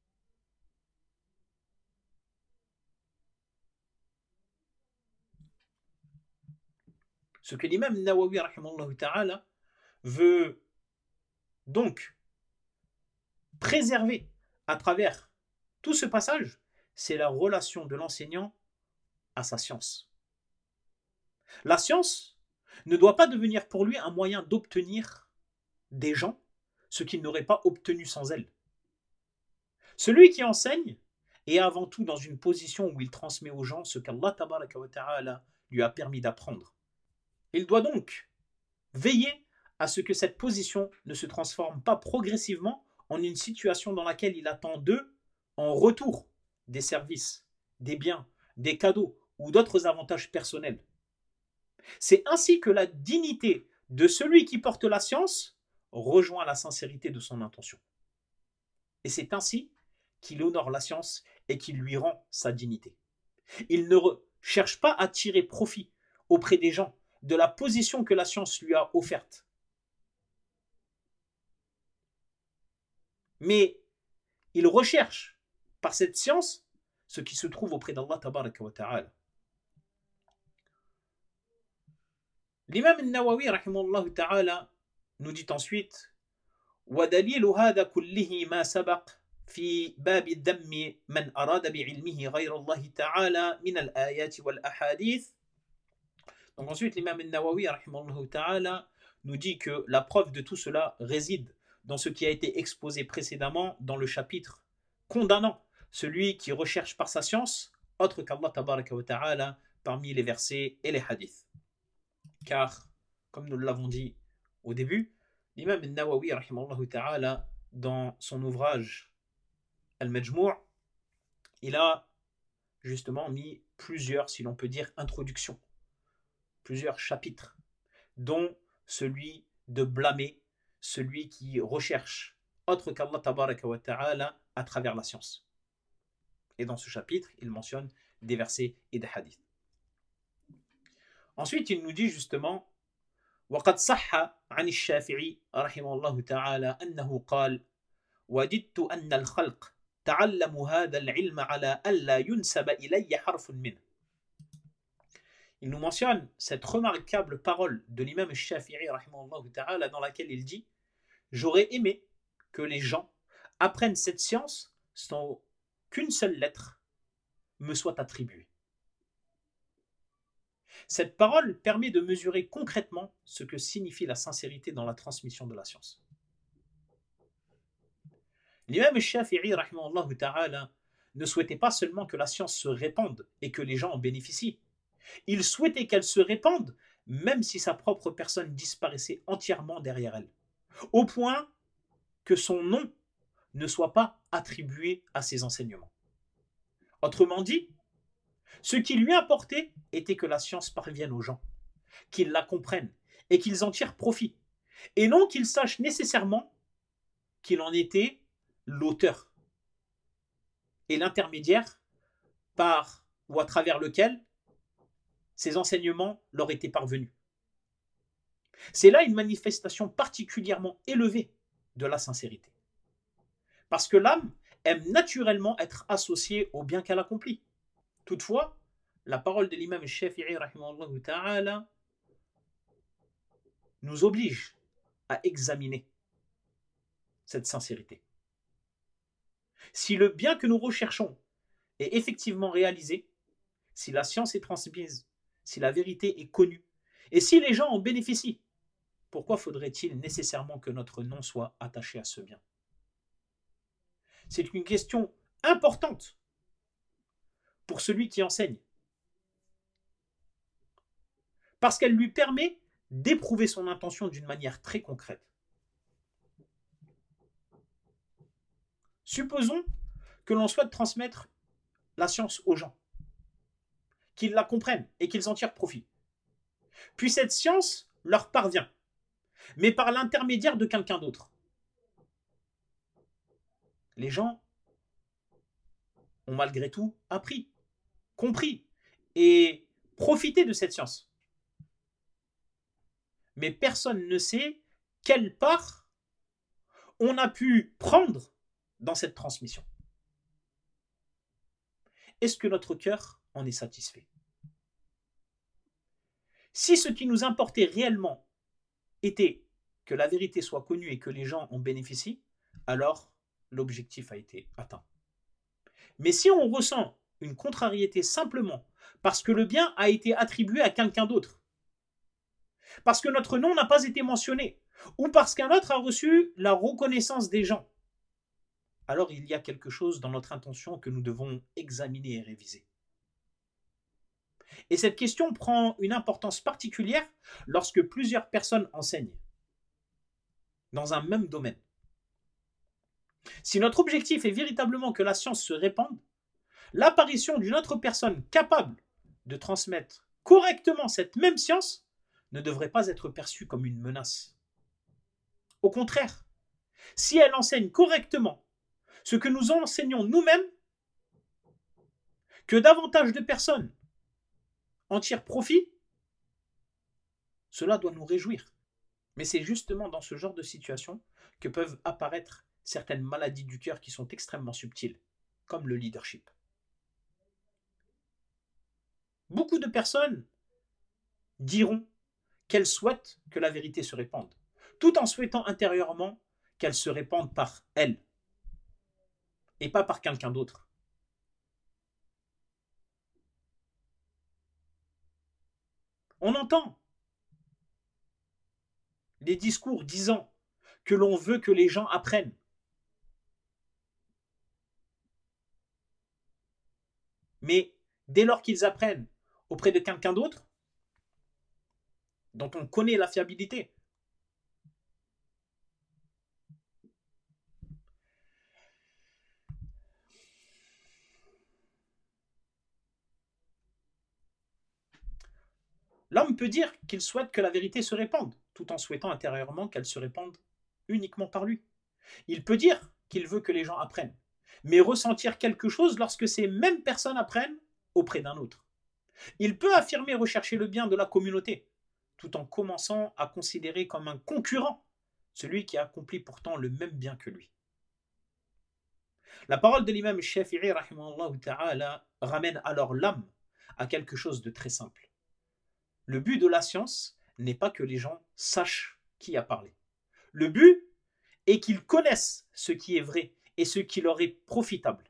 [SPEAKER 1] Ce que l'imam Nawawi rahimallahu ta'ala veut donc préserver à travers tout ce passage, c'est la relation de l'enseignant à sa science. La science ne doit pas devenir pour lui un moyen d'obtenir des gens ce qu'il n'aurait pas obtenu sans elle. Celui qui enseigne est avant tout dans une position où il transmet aux gens ce qu'Allah tabaraka wa ta'ala lui a permis d'apprendre. Il doit donc veiller à ce que cette position ne se transforme pas progressivement en une situation dans laquelle il attend d'eux, en retour, des services, des biens, des cadeaux ou d'autres avantages personnels. C'est ainsi que la dignité de celui qui porte la science rejoint la sincérité de son intention. Et c'est ainsi qu'il honore la science et qu'il lui rend sa dignité. Il ne cherche pas à tirer profit auprès des gens de la position que la science lui a offerte. Mais il recherche par cette science ce qui se trouve auprès d'Allah tabaraka wa ta'ala. L'imam al-Nawawi rahimahullah ta'ala nous dit ensuite وَدَلِيلُ هَذَا كُلِّهِ مَا سَبَقْ في باب الذم من أراد بعلمه غير الله تعالى من الآيات والأحاديث. Donc ensuite l'imam al-Nawawi rahimahullah ta'ala nous dit que la preuve de tout cela réside dans ce qui a été exposé précédemment dans le chapitre condamnant celui qui recherche par sa science autre qu'Allah tabaraka wa ta'ala parmi les versets et les hadiths. Car, comme nous l'avons dit au début, l'imam al-Nawawi rahimahullah ta'ala dans son ouvrage Al-Majmou', il a justement mis plusieurs, si l'on peut dire, introductions, plusieurs chapitres, dont celui de blâmer celui qui recherche autre qu'Allah tabaraka wa ta'ala à travers la science. Et dans ce chapitre, il mentionne des versets et des hadiths. Ensuite, il nous dit justement وقد صح عن الشافعي رحمه الله تعالى أنه قال وددت أن الخلق تعلموا هذا العلم على ألا ينسب إلي حرف منه. Il nous mentionne cette remarquable parole de l'imam Shafi'i rahimahullah ta'ala dans laquelle il dit j'aurais aimé que les gens apprennent cette science sans qu'une seule lettre me soit attribuée. Cette parole permet de mesurer concrètement ce que signifie la sincérité dans la transmission de la science. L'imam Shafi'i rahimahullah ta'ala ne souhaitait pas seulement que la science se répande et que les gens en bénéficient. Il souhaitait qu'elle se répande même si sa propre personne disparaissait entièrement derrière elle, au point que son nom ne soit pas attribué à ses enseignements. Autrement dit, ce qui lui importait était que la science parvienne aux gens, qu'ils la comprennent et qu'ils en tirent profit, et non qu'ils sachent nécessairement qu'il en était l'auteur et l'intermédiaire par ou à travers lequel ces enseignements leur étaient parvenus. C'est là une manifestation particulièrement élevée de la sincérité. Parce que l'âme aime naturellement être associée au bien qu'elle accomplit. Toutefois, la parole de l'imam Shafi'i rahimahullah ta'ala nous oblige à examiner cette sincérité. Si le bien que nous recherchons est effectivement réalisé, si la science est transmise, si la vérité est connue, et si les gens en bénéficient, pourquoi faudrait-il nécessairement que notre nom soit attaché à ce bien? C'est une question importante pour celui qui enseigne, parce qu'elle lui permet d'éprouver son intention d'une manière très concrète. Supposons que l'on souhaite transmettre la science aux gens, qu'ils la comprennent et qu'ils en tirent profit. Puis cette science leur parvient, mais par l'intermédiaire de quelqu'un d'autre. Les gens ont malgré tout appris, compris et profité de cette science. mais personne ne sait quelle part on a pu prendre dans cette transmission. Est-ce que notre cœur en est satisfait? Si ce qui nous importait réellement était que la vérité soit connue et que les gens en bénéficient, alors l'objectif a été atteint. Mais si on ressent une contrariété simplement parce que le bien a été attribué à quelqu'un d'autre, parce que notre nom n'a pas été mentionné, ou parce qu'un autre a reçu la reconnaissance des gens, alors il y a quelque chose dans notre intention que nous devons examiner et réviser. Et cette question prend une importance particulière lorsque plusieurs personnes enseignent dans un même domaine. Si notre objectif est véritablement que la science se répande, l'apparition d'une autre personne capable de transmettre correctement cette même science ne devrait pas être perçue comme une menace. Au contraire, si elle enseigne correctement ce que nous enseignons nous-mêmes, que davantage de personnes en tirent profit, cela doit nous réjouir. Mais c'est justement dans ce genre de situation que peuvent apparaître certaines maladies du cœur qui sont extrêmement subtiles, comme le leadership. Beaucoup de personnes diront qu'elles souhaitent que la vérité se répande, tout en souhaitant intérieurement qu'elle se répande par elles et pas par quelqu'un d'autre. On entend des discours disant que l'on veut que les gens apprennent. Mais dès lors qu'ils apprennent auprès de quelqu'un d'autre, dont on connaît la fiabilité, l'homme peut dire qu'il souhaite que la vérité se répande, tout en souhaitant intérieurement qu'elle se répande uniquement par lui. Il peut dire qu'il veut que les gens apprennent, mais ressentir quelque chose lorsque ces mêmes personnes apprennent auprès d'un autre. Il peut affirmer rechercher le bien de la communauté, tout en commençant à considérer comme un concurrent celui qui accomplit pourtant le même bien que lui. La parole de l'imam Shafi'i rahimahullah ta'ala ramène alors l'âme à quelque chose de très simple. Le but de la science n'est pas que les gens sachent qui a parlé. Le but est qu'ils connaissent ce qui est vrai et ce qui leur est profitable.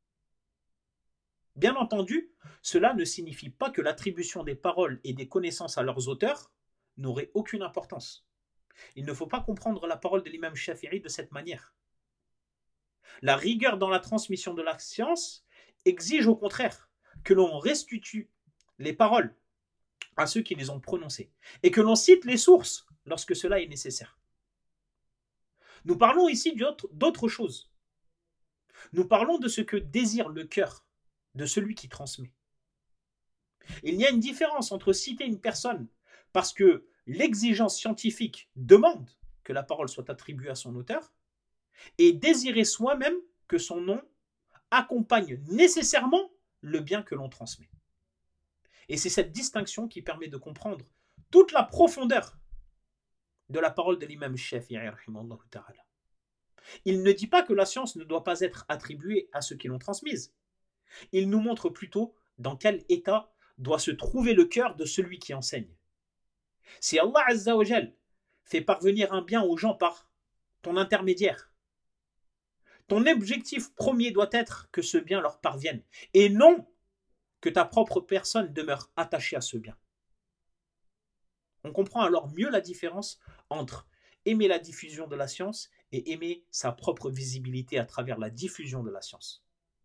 [SPEAKER 1] Bien entendu, cela ne signifie pas que l'attribution des paroles et des connaissances à leurs auteurs n'aurait aucune importance. Il ne faut pas comprendre la parole de l'imam Shafi'i de cette manière. La rigueur dans la transmission de la science exige au contraire que l'on restitue les paroles à ceux qui les ont prononcées et que l'on cite les sources lorsque cela est nécessaire. Nous parlons ici d'autre chose. Nous parlons de ce que désire le cœur de celui qui transmet. Il y a une différence entre citer une personne parce que l'exigence scientifique demande que la parole soit attribuée à son auteur et désirer soi-même que son nom accompagne nécessairement le bien que l'on transmet. Et c'est cette distinction qui permet de comprendre toute la profondeur de la parole de l'imam Shafi'i rahimahullah ta'ala. Il ne dit pas que la science ne doit pas être attribuée à ceux qui l'ont transmise. Il nous montre plutôt dans quel état doit se trouver le cœur de celui qui enseigne. Si Allah Azza wa Jal fait parvenir un bien aux gens par ton intermédiaire, ton objectif premier doit être que ce bien leur parvienne et non que ta propre personne demeure attachée à ce bien. On comprend alors mieux la différence entre aimer la diffusion de la science et aimer sa propre visibilité à travers la diffusion de la science.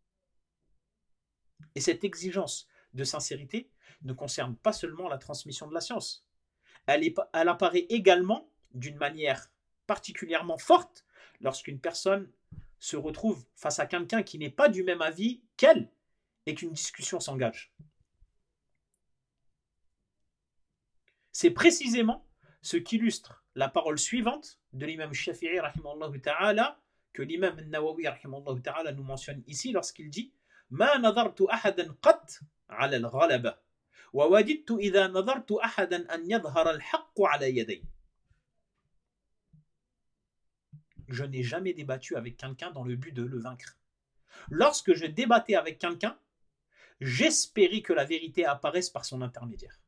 [SPEAKER 1] Et cette exigence de sincérité ne concerne pas seulement la transmission de la science. Elle apparaît également d'une manière particulièrement forte lorsqu'une personne se retrouve face à quelqu'un qui n'est pas du même avis qu'elle et qu'une discussion s'engage. C'est précisément ce qu'illustre la parole suivante de l'imam Shafi'i rahimahullah ta'ala que l'imam Nawawi rahimahullah ta'ala nous mentionne ici lorsqu'il dit « Ma nadartu ahadan qat ala al-ghalaba ووددت إذا نظرت أحدا أن يظهر الحق على يدي. Je n'ai jamais débattu avec quelqu'un dans le but de le vaincre. Lorsque je débattais avec quelqu'un, j'espérais que la vérité apparaisse par son intermédiaire.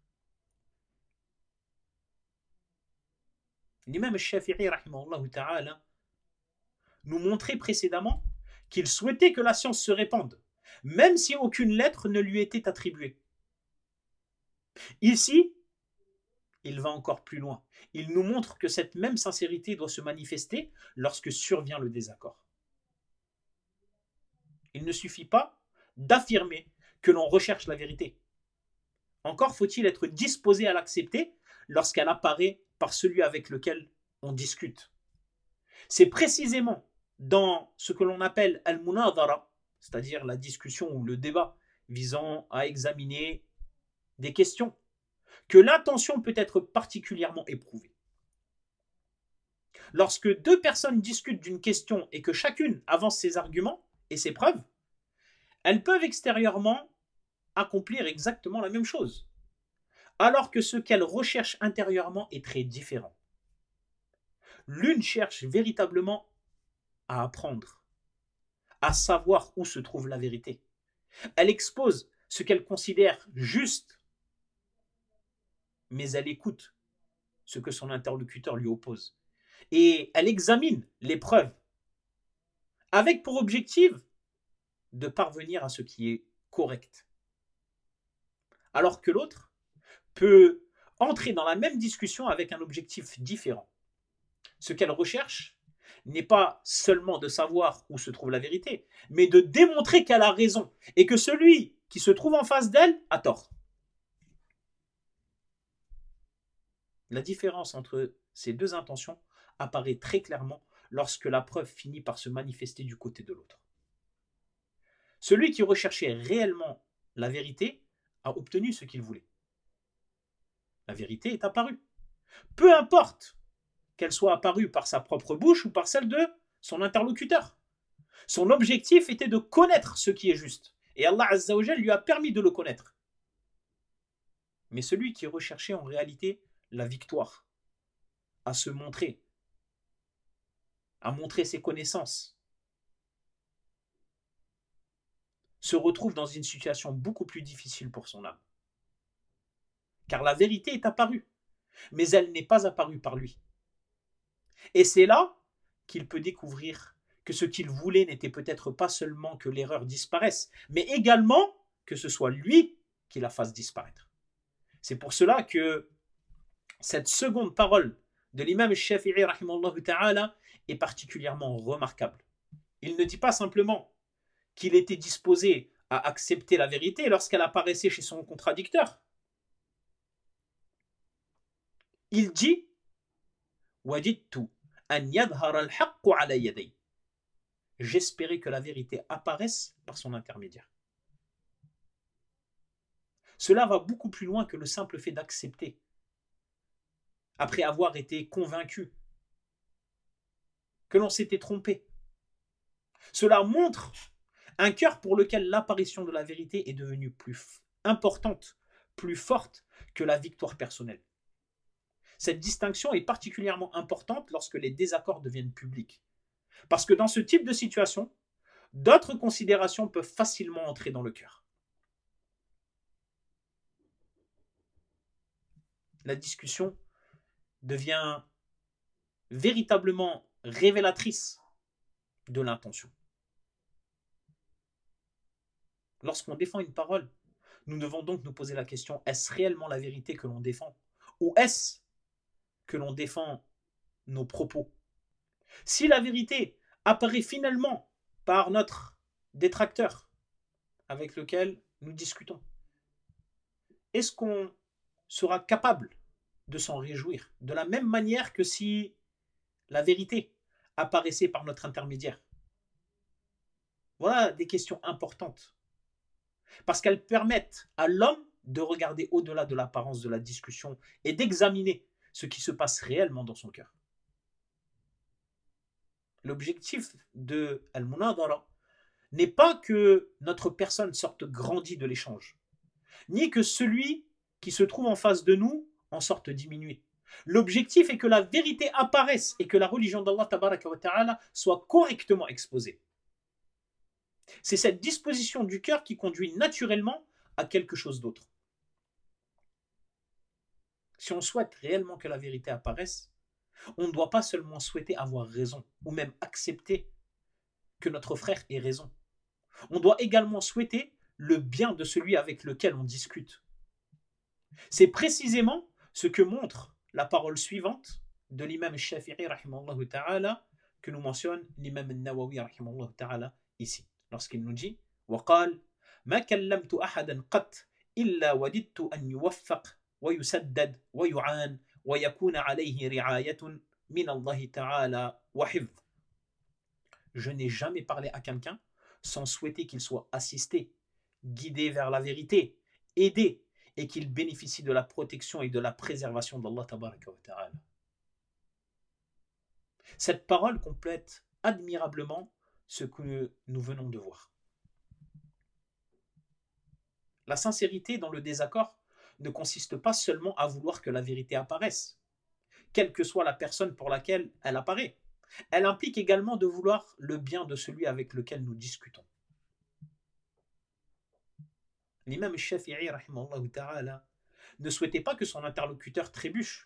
[SPEAKER 1] L'imam al-Shafi'i rahimahullah ta'ala nous montrait précédemment qu'il souhaitait que la science se répande, même si aucune lettre ne lui était attribuée. Ici, il va encore plus loin. Il nous montre que cette même sincérité doit se manifester lorsque survient le désaccord. Il ne suffit pas d'affirmer que l'on recherche la vérité. Encore faut-il être disposé à l'accepter lorsqu'elle apparaît par celui avec lequel on discute. C'est précisément dans ce que l'on appelle al-munadara, c'est-à-dire la discussion ou le débat visant à examiner des questions, que l'intention peut être particulièrement éprouvée. Lorsque deux personnes discutent d'une question et que chacune avance ses arguments et ses preuves, elles peuvent extérieurement accomplir exactement la même chose, alors que ce qu'elles recherchent intérieurement est très différent. L'une cherche véritablement à apprendre, à savoir où se trouve la vérité. Elle expose ce qu'elle considère juste, mais elle écoute ce que son interlocuteur lui oppose. Et elle examine les preuves, avec pour objectif de parvenir à ce qui est correct. Alors que l'autre peut entrer dans la même discussion avec un objectif différent. Ce qu'elle recherche n'est pas seulement de savoir où se trouve la vérité, mais de démontrer qu'elle a raison et que celui qui se trouve en face d'elle a tort. La différence entre ces deux intentions apparaît très clairement lorsque la preuve finit par se manifester du côté de l'autre. Celui qui recherchait réellement la vérité a obtenu ce qu'il voulait. La vérité est apparue. Peu importe qu'elle soit apparue par sa propre bouche ou par celle de son interlocuteur. Son objectif était de connaître ce qui est juste. Et Allah Azza wa Jal lui a permis de le connaître. Mais celui qui recherchait en réalité la victoire, à se montrer, à montrer ses connaissances, se retrouve dans une situation beaucoup plus difficile pour son âme. Car la vérité est apparue, mais elle n'est pas apparue par lui. Et c'est là qu'il peut découvrir que ce qu'il voulait n'était peut-être pas seulement que l'erreur disparaisse, mais également que ce soit lui qui la fasse disparaître. C'est pour cela que cette seconde parole de l'imam Shafi'i rahimahullah ta'ala est particulièrement remarquable. Il ne dit pas simplement qu'il était disposé à accepter la vérité lorsqu'elle apparaissait chez son contradicteur. Il dit Wajidtu an yadhhara al-haqqu ala yaday. J'espérais que la vérité apparaisse par son intermédiaire. Cela va beaucoup plus loin que le simple fait d'accepter, après avoir été convaincu que l'on s'était trompé. Cela montre un cœur pour lequel l'apparition de la vérité est devenue plus importante, plus forte que la victoire personnelle. Cette distinction est particulièrement importante lorsque les désaccords deviennent publics. Parce que dans ce type de situation, d'autres considérations peuvent facilement entrer dans le cœur. La discussion devient véritablement révélatrice de l'intention. Lorsqu'on défend une parole, nous devons donc nous poser la question, est-ce réellement la vérité que l'on défend? Ou est-ce que l'on défend nos propos? Si la vérité apparaît finalement par notre détracteur avec lequel nous discutons, est-ce qu'on sera capable de s'en réjouir de la même manière que si la vérité apparaissait par notre intermédiaire? Voilà des questions importantes parce qu'elles permettent à l'homme de regarder au-delà de l'apparence de la discussion et d'examiner ce qui se passe réellement dans son cœur. L'objectif de Al-Munadara n'est pas que notre personne sorte grandie de l'échange, ni que celui qui se trouvent en face de nous en sortent diminués. L'objectif est que la vérité apparaisse et que la religion d'Allah tabaraka wa ta'ala soit correctement exposée. C'est cette disposition du cœur qui conduit naturellement à quelque chose d'autre. Si on souhaite réellement que la vérité apparaisse, on ne doit pas seulement souhaiter avoir raison ou même accepter que notre frère ait raison. On doit également souhaiter le bien de celui avec lequel on discute. C'est précisément ce que montre la parole suivante de l'imam Shafi'i rahimallahu ta'ala que nous mentionne l'imam Nawawi rahimallahu ta'ala ici, lorsqu'il nous dit وقال ما كلمت أحدا قط إلا وددت أن يوفق ويسدد ويعان ويكون عليه رعاية من الله تعالى وحفظ. Je n'ai jamais parlé à quelqu'un sans souhaiter qu'il soit assisté, guidé vers la vérité, aidé, et qu'il bénéficie de la protection et de la préservation d'Allah tabaraka wa ta'ala. Cette parole complète admirablement ce que nous venons de voir. La sincérité dans le désaccord ne consiste pas seulement à vouloir que la vérité apparaisse, quelle que soit la personne pour laquelle elle apparaît. Elle implique également de vouloir le bien de celui avec lequel nous discutons. L'imam Shafi'i rahimahullah ta'ala ne souhaitait pas que son interlocuteur trébuche,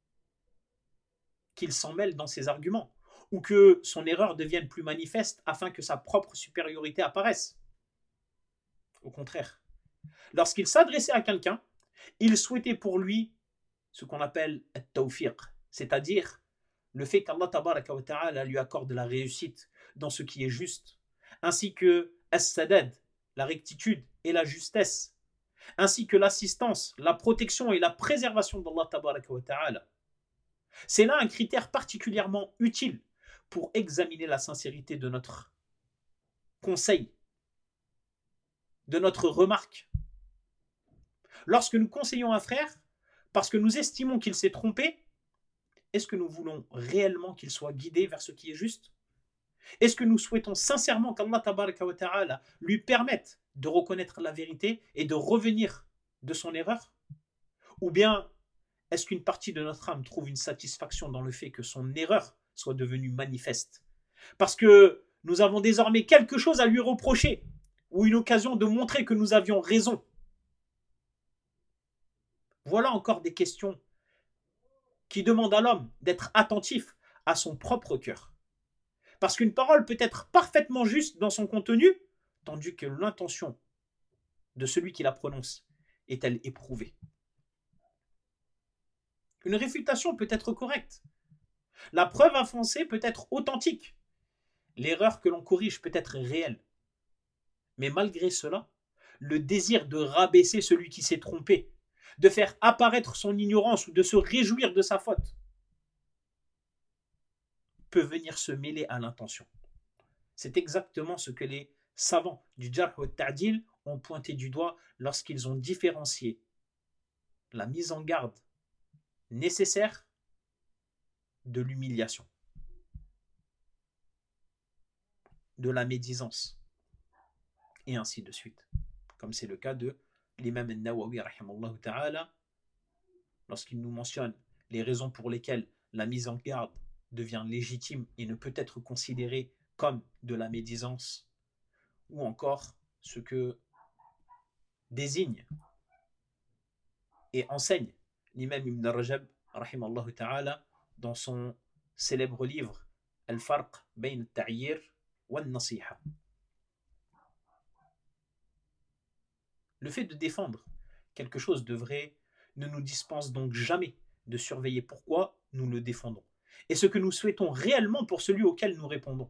[SPEAKER 1] qu'il s'en mêle dans ses arguments, ou que son erreur devienne plus manifeste afin que sa propre supériorité apparaisse. Au contraire, lorsqu'il s'adressait à quelqu'un, il souhaitait pour lui ce qu'on appelle at-tawfiq, c'est-à-dire le fait qu'Allah tabaraka wa ta'ala lui accorde la réussite dans ce qui est juste, ainsi que as-sadad, la rectitude et la justesse, ainsi que l'assistance, la protection et la préservation d'Allah tabaraka wa ta'ala. C'est là un critère particulièrement utile pour examiner la sincérité de notre conseil, de notre remarque. Lorsque nous conseillons un frère, parce que nous estimons qu'il s'est trompé, est-ce que nous voulons réellement qu'il soit guidé vers ce qui est juste? Est-ce que nous souhaitons sincèrement qu'Allah tabaraka wa ta'ala lui permette de reconnaître la vérité et de revenir de son erreur? Ou bien est-ce qu'une partie de notre âme trouve une satisfaction dans le fait que son erreur soit devenue manifeste? Parce que nous avons désormais quelque chose à lui reprocher ou une occasion de montrer que nous avions raison. Voilà encore des questions qui demandent à l'homme d'être attentif à son propre cœur. Parce qu'une parole peut être parfaitement juste dans son contenu, tandis que l'intention de celui qui la prononce est-elle éprouvée. Une réfutation peut être correcte. La preuve avancée peut être authentique. L'erreur que l'on corrige peut être réelle. Mais malgré cela, le désir de rabaisser celui qui s'est trompé, de faire apparaître son ignorance ou de se réjouir de sa faute, peut venir se mêler à l'intention. C'est exactement ce que les savants du Jarh wa Ta'dil ont pointé du doigt lorsqu'ils ont différencié la mise en garde nécessaire de l'humiliation, de la médisance, et ainsi de suite. Comme c'est le cas de l'imam Nawawi rahimallahu ta'ala, lorsqu'il nous mentionne les raisons pour lesquelles la mise en garde devient légitime et ne peut être considérée comme de la médisance, ou encore ce que désigne et enseigne l'imam Ibn Rajab rahimallahu ta'ala dans son célèbre livre Al-Farq bayn al-Ta'yir wa al-Nasiha. Le fait de défendre quelque chose de vrai ne nous dispense donc jamais de surveiller pourquoi nous le défendons et ce que nous souhaitons réellement pour celui auquel nous répondons.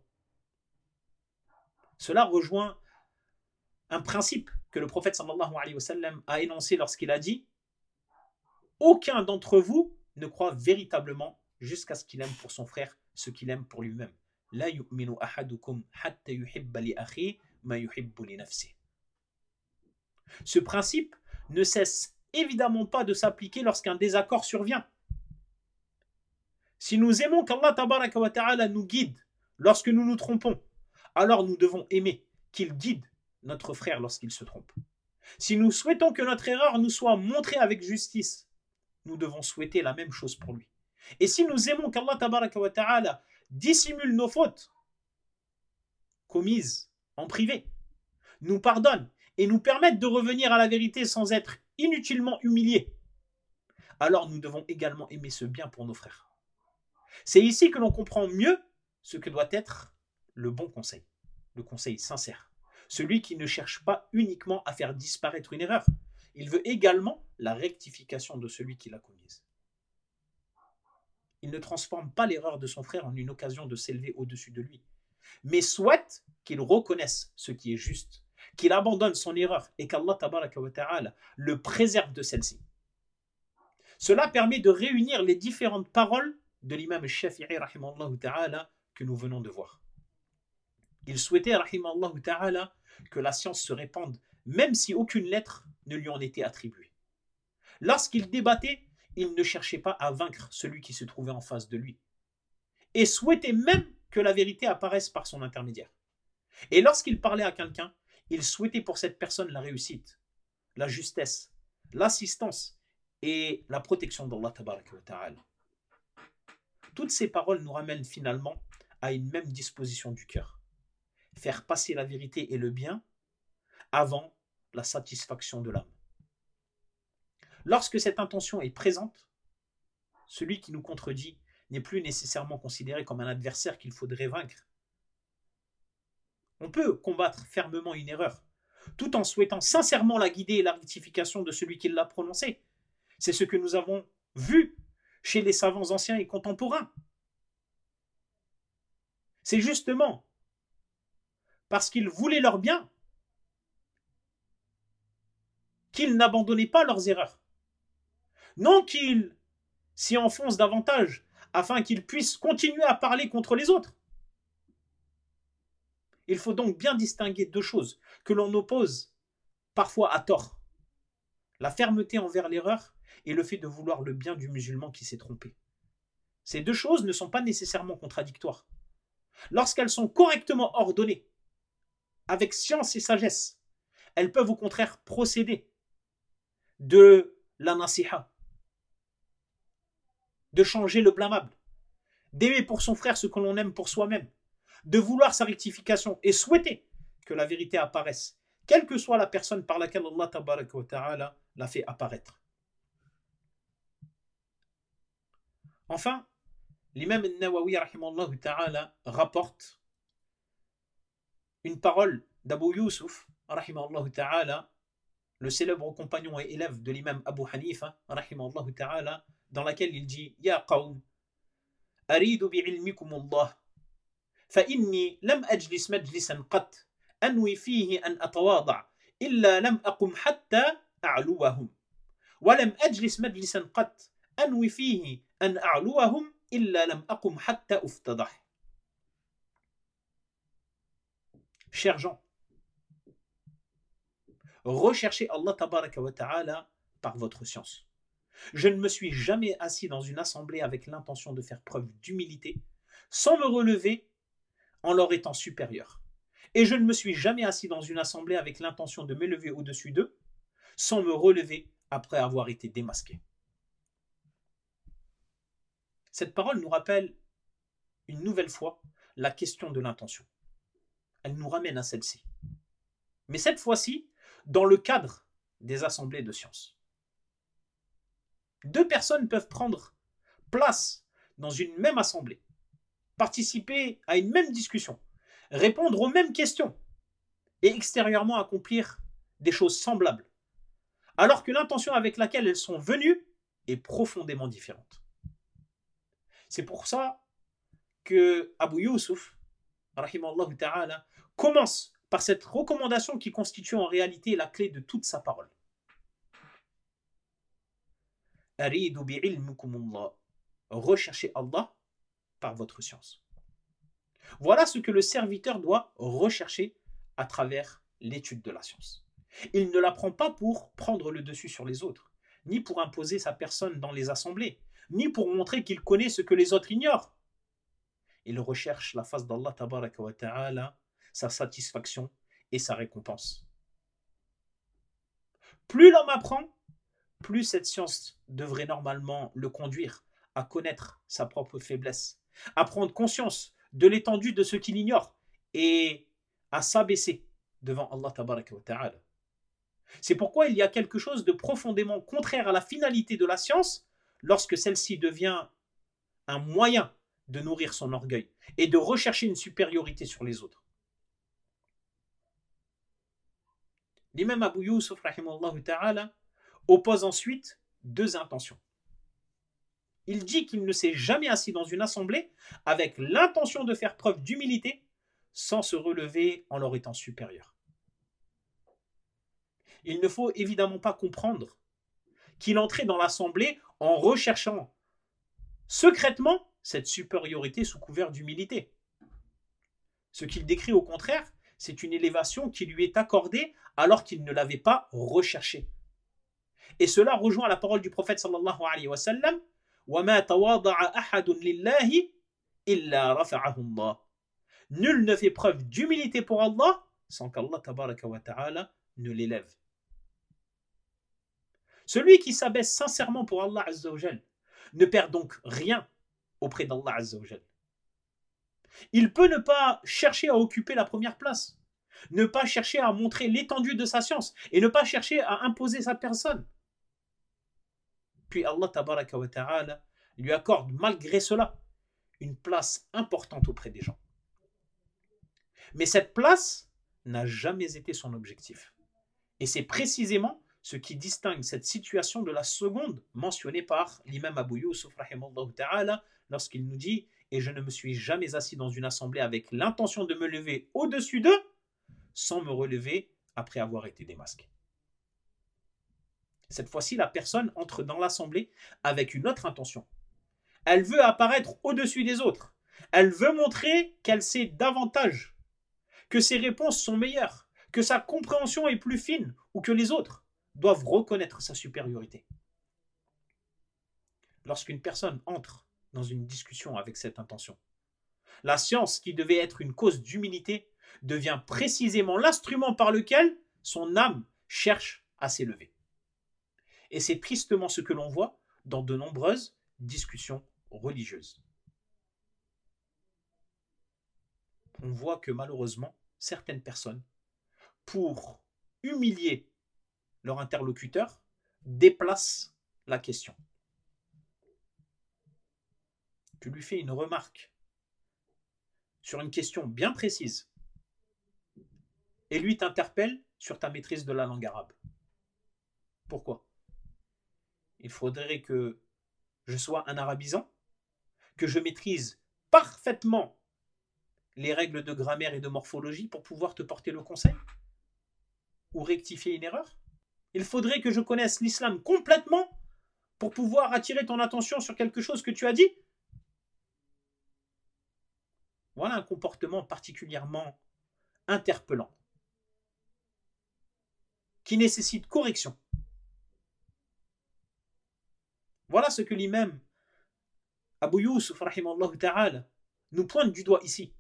[SPEAKER 1] Cela rejoint un principe que le prophète sallallahu alayhi wa sallam a énoncé lorsqu'il a dit: aucun d'entre vous ne croit véritablement jusqu'à ce qu'il aime pour son frère ce qu'il aime pour lui-même. La yu'minu ahadukum hatta yuhibba li akhi ma yuhibbu li nafsihi. Ce principe ne cesse évidemment pas de s'appliquer lorsqu'un désaccord survient. Si nous aimons qu'Allah tabaraka wa ta'ala nous guide lorsque nous nous trompons, alors nous devons aimer qu'il guide notre frère lorsqu'il se trompe.
[SPEAKER 2] Si nous souhaitons que notre erreur nous soit montrée avec justice, nous devons souhaiter la même chose pour lui. Et si nous aimons qu'Allah tabaraka wa ta'ala dissimule nos fautes commises en privé, nous pardonne et nous permette de revenir à la vérité sans être inutilement humiliés, alors nous devons également aimer ce bien pour nos frères. C'est ici que l'on comprend mieux ce que doit être le bon conseil, le conseil sincère, celui qui ne cherche pas uniquement à faire disparaître une erreur, il veut également la rectification de celui qui l'a commise. Il ne transforme pas l'erreur de son frère en une occasion de s'élever au-dessus de lui, mais souhaite qu'il reconnaisse ce qui est juste, qu'il abandonne son erreur et qu'Allah tabaraka wa ta'ala le préserve de celle-ci. Cela permet de réunir les différentes paroles de l'imam Shafi'i rahimallahu ta'ala que nous venons de voir. Il souhaitait rahimallahu ta'ala que la science se répande même si aucune lettre ne lui en était attribuée. Lorsqu'il débattait, il ne cherchait pas à vaincre celui qui se trouvait en face de lui et souhaitait même que la vérité apparaisse par son intermédiaire. Et lorsqu'il parlait à quelqu'un, il souhaitait pour cette personne la réussite, la justesse, l'assistance et la protection d'Allah tabaraka wa ta'ala. Toutes ces paroles nous ramènent finalement à une même disposition du cœur. Faire passer la vérité et le bien avant la satisfaction de l'âme. Lorsque cette intention est présente, celui qui nous contredit n'est plus nécessairement considéré comme un adversaire qu'il faudrait vaincre. On peut combattre fermement une erreur, tout en souhaitant sincèrement la guider et la rectification de celui qui l'a prononcée. C'est ce que nous avons vu chez les savants anciens et contemporains. C'est justement parce qu'ils voulaient leur bien qu'ils n'abandonnaient pas leurs erreurs. Non qu'ils s'y enfoncent davantage afin qu'ils puissent continuer à parler contre les autres. Il faut donc bien distinguer deux choses que l'on oppose parfois à tort. La fermeté envers l'erreur et le fait de vouloir le bien du musulman qui s'est trompé. Ces deux choses ne sont pas nécessairement contradictoires. Lorsqu'elles sont correctement ordonnées, avec science et sagesse, elles peuvent au contraire procéder de la nasiha, de changer le blâmable, d'aimer pour son frère ce que l'on aime pour soi-même, de vouloir sa rectification et souhaiter que la vérité apparaisse, quelle que soit la personne par laquelle Allah tabaraka wa ta'ala l'a fait apparaître. Enfin, l'imam al-Nawawi rahimallahu ta'ala rapporte une parole d'Abu Yusuf rahimallahu ta'ala, le célèbre compagnon et élève de l'imam Abu Hanifa rahimallahu ta'ala, dans laquelle il dit: Ya qawm, aridu bi'ilmikum Allah, فإني لم أجلس مجلسا قط أنوي فيه أن أتواضع إلا لم أقم حتى أعلوهم ولم أجلس مجلسا قط أنوي فيه أن أعلوهم إلا لم أقم حتى أفتضح. Chers gens, recherchez Allah tabaraka wa ta'ala par votre science. Je ne me suis jamais assis dans une assemblée avec l'intention de faire preuve d'humilité, sans me relever en leur étant supérieur. Et je ne me suis jamais assis dans une assemblée avec l'intention de m'élever au-dessus d'eux, sans me relever après avoir été démasqué. Cette parole nous rappelle une nouvelle fois la question de l'intention. Elle nous ramène à celle-ci. Mais cette fois-ci, dans le cadre des assemblées de sciences. Deux personnes peuvent prendre place dans une même assemblée, participer à une même discussion, répondre aux mêmes questions et extérieurement accomplir des choses semblables, alors que l'intention avec laquelle elles sont venues est profondément différente. C'est pour ça que Abu Yusuf rahimallahu ta'ala commence par cette recommandation qui constitue en réalité la clé de toute sa parole. Aridu bi'ilmukumullah, recherchez Allah par votre science. Voilà ce que le serviteur doit rechercher à travers l'étude de la science. Il ne l'apprend pas pour prendre le dessus sur les autres, ni pour imposer sa personne dans les assemblées, ni pour montrer qu'il connaît ce que les autres ignorent. Il recherche la face d'Allah tabaraka wa ta'ala, sa satisfaction et sa récompense.
[SPEAKER 1] Plus l'homme apprend, plus cette science devrait normalement le conduire à connaître sa propre faiblesse, à prendre conscience de l'étendue de ce qu'il ignore et à s'abaisser devant Allah tabaraka wa ta'ala. C'est pourquoi il y a quelque chose de profondément contraire à la finalité de la science lorsque celle-ci devient un moyen de nourrir son orgueil et de rechercher une supériorité sur les autres. L'imam Abu Yusuf rahimahullah ta'ala oppose ensuite deux intentions. Il dit qu'il ne s'est jamais assis dans une assemblée avec l'intention de faire preuve d'humilité sans se relever en leur étant supérieur. Il ne faut évidemment pas comprendre qu'il entrait dans l'assemblée en recherchant secrètement cette supériorité sous couvert d'humilité. Ce qu'il décrit au contraire, c'est une élévation qui lui est accordée alors qu'il ne l'avait pas recherchée. Et cela rejoint la parole du prophète sallallahu alayhi wa sallam: وَمَا تَوَاضَعَ أَحَدٌ لِلَّهِ إِلَّا رَفَعَهُ اللَّهُ. Nul ne fait preuve d'humilité pour Allah sans qu'Allah tabaraka wa ta'ala ne l'élève. Celui qui s'abaisse sincèrement pour Allah azza wa jal ne perd donc rien auprès d'Allah azza wa jal. Il peut ne pas chercher à occuper la première place, ne pas chercher à montrer l'étendue de sa science et ne pas chercher à imposer sa personne. Puis Allah tabaraka wa ta'ala lui accorde malgré cela une place importante auprès des gens. Mais cette place n'a jamais été son objectif. Et c'est précisément ce qui distingue cette situation de la seconde mentionnée par l'imam Abu Yusuf rahimahullah ta'ala lorsqu'il nous dit: et je ne me suis jamais assis dans une assemblée avec l'intention de me lever au-dessus d'eux sans me relever après avoir été démasqué. Cette fois-ci, la personne entre dans l'assemblée avec une autre intention. Elle veut apparaître au-dessus des autres. Elle veut montrer qu'elle sait davantage, que ses réponses sont meilleures, que sa compréhension est plus fine ou que les autres doivent reconnaître sa supériorité. Lorsqu'une personne entre dans une discussion avec cette intention, la science qui devait être une cause d'humilité devient précisément l'instrument par lequel son âme cherche à s'élever. Et c'est tristement ce que l'on voit dans de nombreuses discussions religieuses. On voit que malheureusement, certaines personnes, pour humilier leur interlocuteur, déplacent la question. Tu lui fais une remarque sur une question bien précise et lui t'interpelle sur ta maîtrise de la langue arabe. Pourquoi ? Il faudrait que je sois un arabisant, que je maîtrise parfaitement les règles de grammaire et de morphologie pour pouvoir te porter le conseil ou rectifier une erreur. Il faudrait que je connaisse l'islam complètement pour pouvoir attirer ton attention sur quelque chose que tu as dit. Voilà un comportement particulièrement interpellant qui nécessite correction. Voilà ce que l'imam Abu Yusuf rahimahullah ta'ala nous pointe du doigt ici.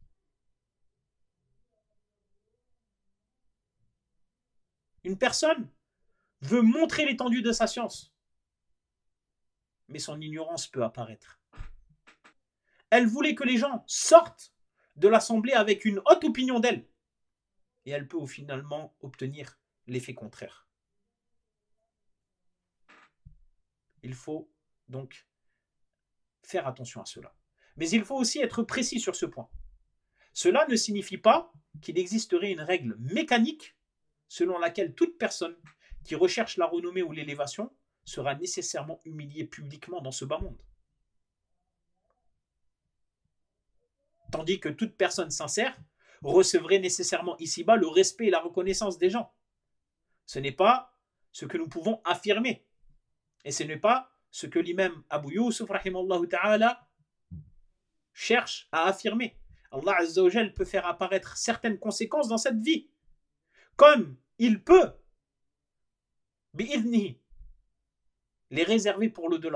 [SPEAKER 1] Une personne veut montrer l'étendue de sa science, mais son ignorance peut apparaître. Elle voulait que les gens sortent de l'assemblée avec une haute opinion d'elle, et elle peut finalement obtenir l'effet contraire. Il faut donc faire attention à cela. Mais il faut aussi être précis sur ce point. Cela ne signifie pas qu'il existerait une règle mécanique selon laquelle toute personne qui recherche la renommée ou l'élévation sera nécessairement humiliée publiquement dans ce bas monde. Tandis que toute personne sincère recevrait nécessairement ici-bas le respect et la reconnaissance des gens. Ce n'est pas ce que nous pouvons affirmer. Et ce n'est pas ce que l'imam Abu Yusuf rahimallahu ta'ala cherche à affirmer. Allah azza wa jal peut faire apparaître certaines conséquences dans cette vie. Comme il peut, bi'idnihi, les réserver pour l'au-delà.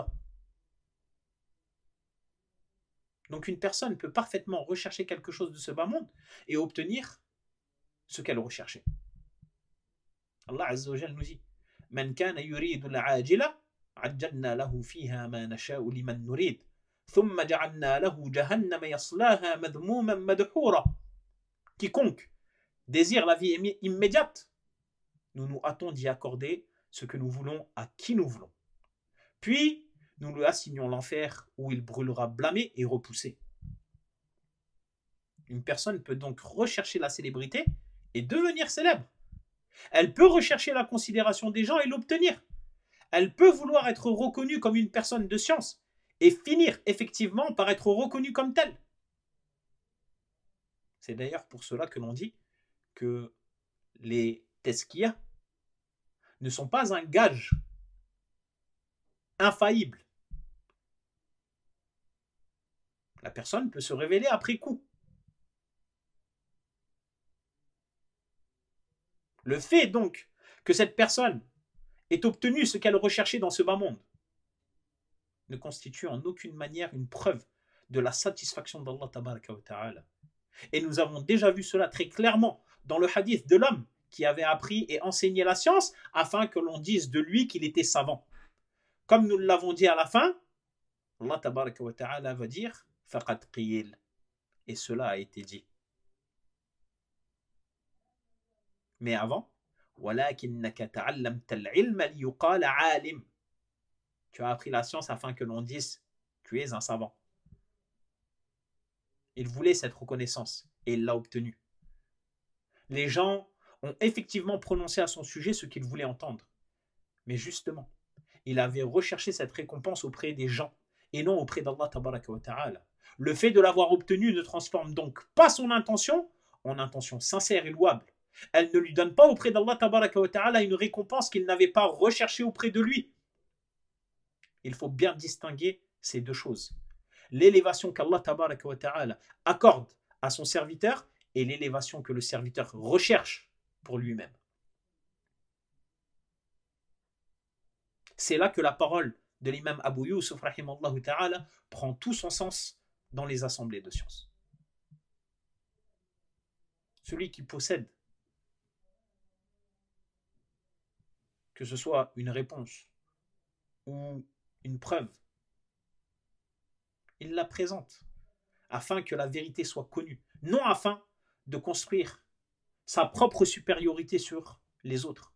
[SPEAKER 1] Donc une personne peut parfaitement rechercher quelque chose de ce bas monde et obtenir ce qu'elle recherchait. Allah azza wa jal nous dit:
[SPEAKER 2] من كان يريد العاجلة عجلنا له فيها ما نشاء لمن نريد ثم جعلنا له جهنم يصلاها مذموما مدحورا. Quiconque désire la vie immédiate, nous nous hâtons d'y accorder ce que nous voulons à qui nous voulons. Puis, nous lui assignons l'enfer où il brûlera blâmé et repoussé. Une personne peut donc rechercher la célébrité et devenir célèbre. Elle peut rechercher la considération des gens et l'obtenir. Elle peut vouloir être reconnue comme une personne de science et finir effectivement par être reconnue comme telle. C'est d'ailleurs pour cela que l'on dit que les tezkiyas ne sont pas un gage infaillible. La personne peut se révéler après coup. Le fait donc que cette personne ait obtenu ce qu'elle recherchait dans ce bas monde ne constitue en aucune manière une preuve de la satisfaction d'Allah tabaraka wa ta'ala. Et nous avons déjà vu cela très clairement dans le hadith de l'homme qui avait appris et enseigné la science afin que l'on dise de lui qu'il était savant. Comme nous l'avons dit à la fin, Allah tabaraka wa ta'ala va dire faqad qiyil, et cela a été dit. Mais avant, walakinnaka ta'allamta al-ilma liyuqala 'alim. Tu as appris la science afin que l'on dise tu es un savant. Il voulait cette reconnaissance et il l'a obtenue. Les gens ont effectivement prononcé à son sujet ce qu'ils voulaient entendre. Mais justement, il avait recherché cette récompense auprès des gens et non auprès d'Allah tabaraka wa ta'ala. Le fait de l'avoir obtenu ne transforme donc pas son intention en intention sincère et louable. Elle ne lui donne pas auprès d'Allah tabaraka wa ta'ala une récompense qu'il n'avait pas recherchée auprès de lui. Il faut bien distinguer ces deux choses. L'élévation qu'Allah tabaraka wa ta'ala accorde à son serviteur et l'élévation que le serviteur recherche pour lui-même. C'est là que la parole de l'imam Abu Yusuf rahimallahu ta'ala prend tout son sens dans les assemblées de sciences. Celui qui possède, que ce soit une réponse ou une preuve, il la présente afin que la vérité soit connue, non afin de construire sa propre supériorité sur les autres.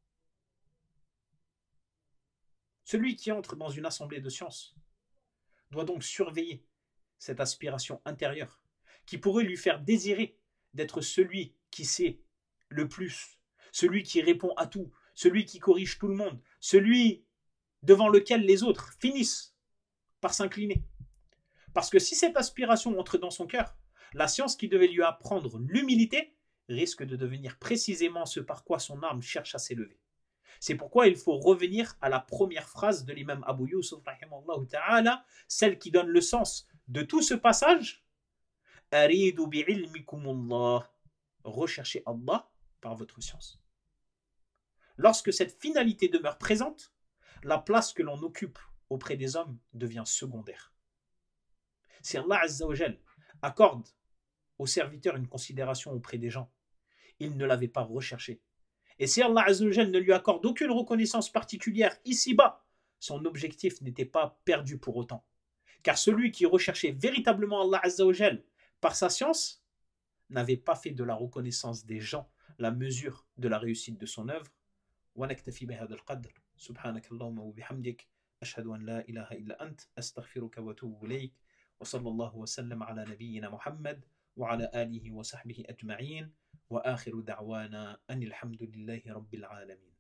[SPEAKER 2] Celui qui entre dans une assemblée de sciences doit donc surveiller cette aspiration intérieure qui pourrait lui faire désirer d'être celui qui sait le plus, celui qui répond à tout, celui qui corrige tout le monde, celui devant lequel les autres finissent par s'incliner. Parce que si cette aspiration entre dans son cœur, la science qui devait lui apprendre l'humilité risque de devenir précisément ce par quoi son âme cherche à s'élever. C'est pourquoi il faut revenir à la première phrase de l'imam Abu Yusuf rahimallahu ta'ala, celle qui donne le sens de tout ce passage. Aridu bi'ilmikumullah. Recherchez Allah par votre science. Lorsque cette finalité demeure présente, la place que l'on occupe auprès des hommes devient secondaire. Si Allah Azza wa Jal accorde au serviteur une considération auprès des gens, il ne l'avait pas recherché. Et si Allah Azza wa Jal ne lui accorde aucune reconnaissance particulière ici-bas, son objectif n'était pas perdu pour autant. Car celui qui recherchait véritablement Allah Azza wa Jal par sa science n'avait pas fait de la reconnaissance des gens la mesure de la réussite de son œuvre. ونكتفي بهذا القدر سبحانك اللهم وبحمدك أشهد أن لا إله إلا أنت أستغفرك وأتوب إليك وصلى الله وسلم على نبينا محمد وعلى آله وصحبه أجمعين وآخر دعوانا أن الحمد لله رب العالمين.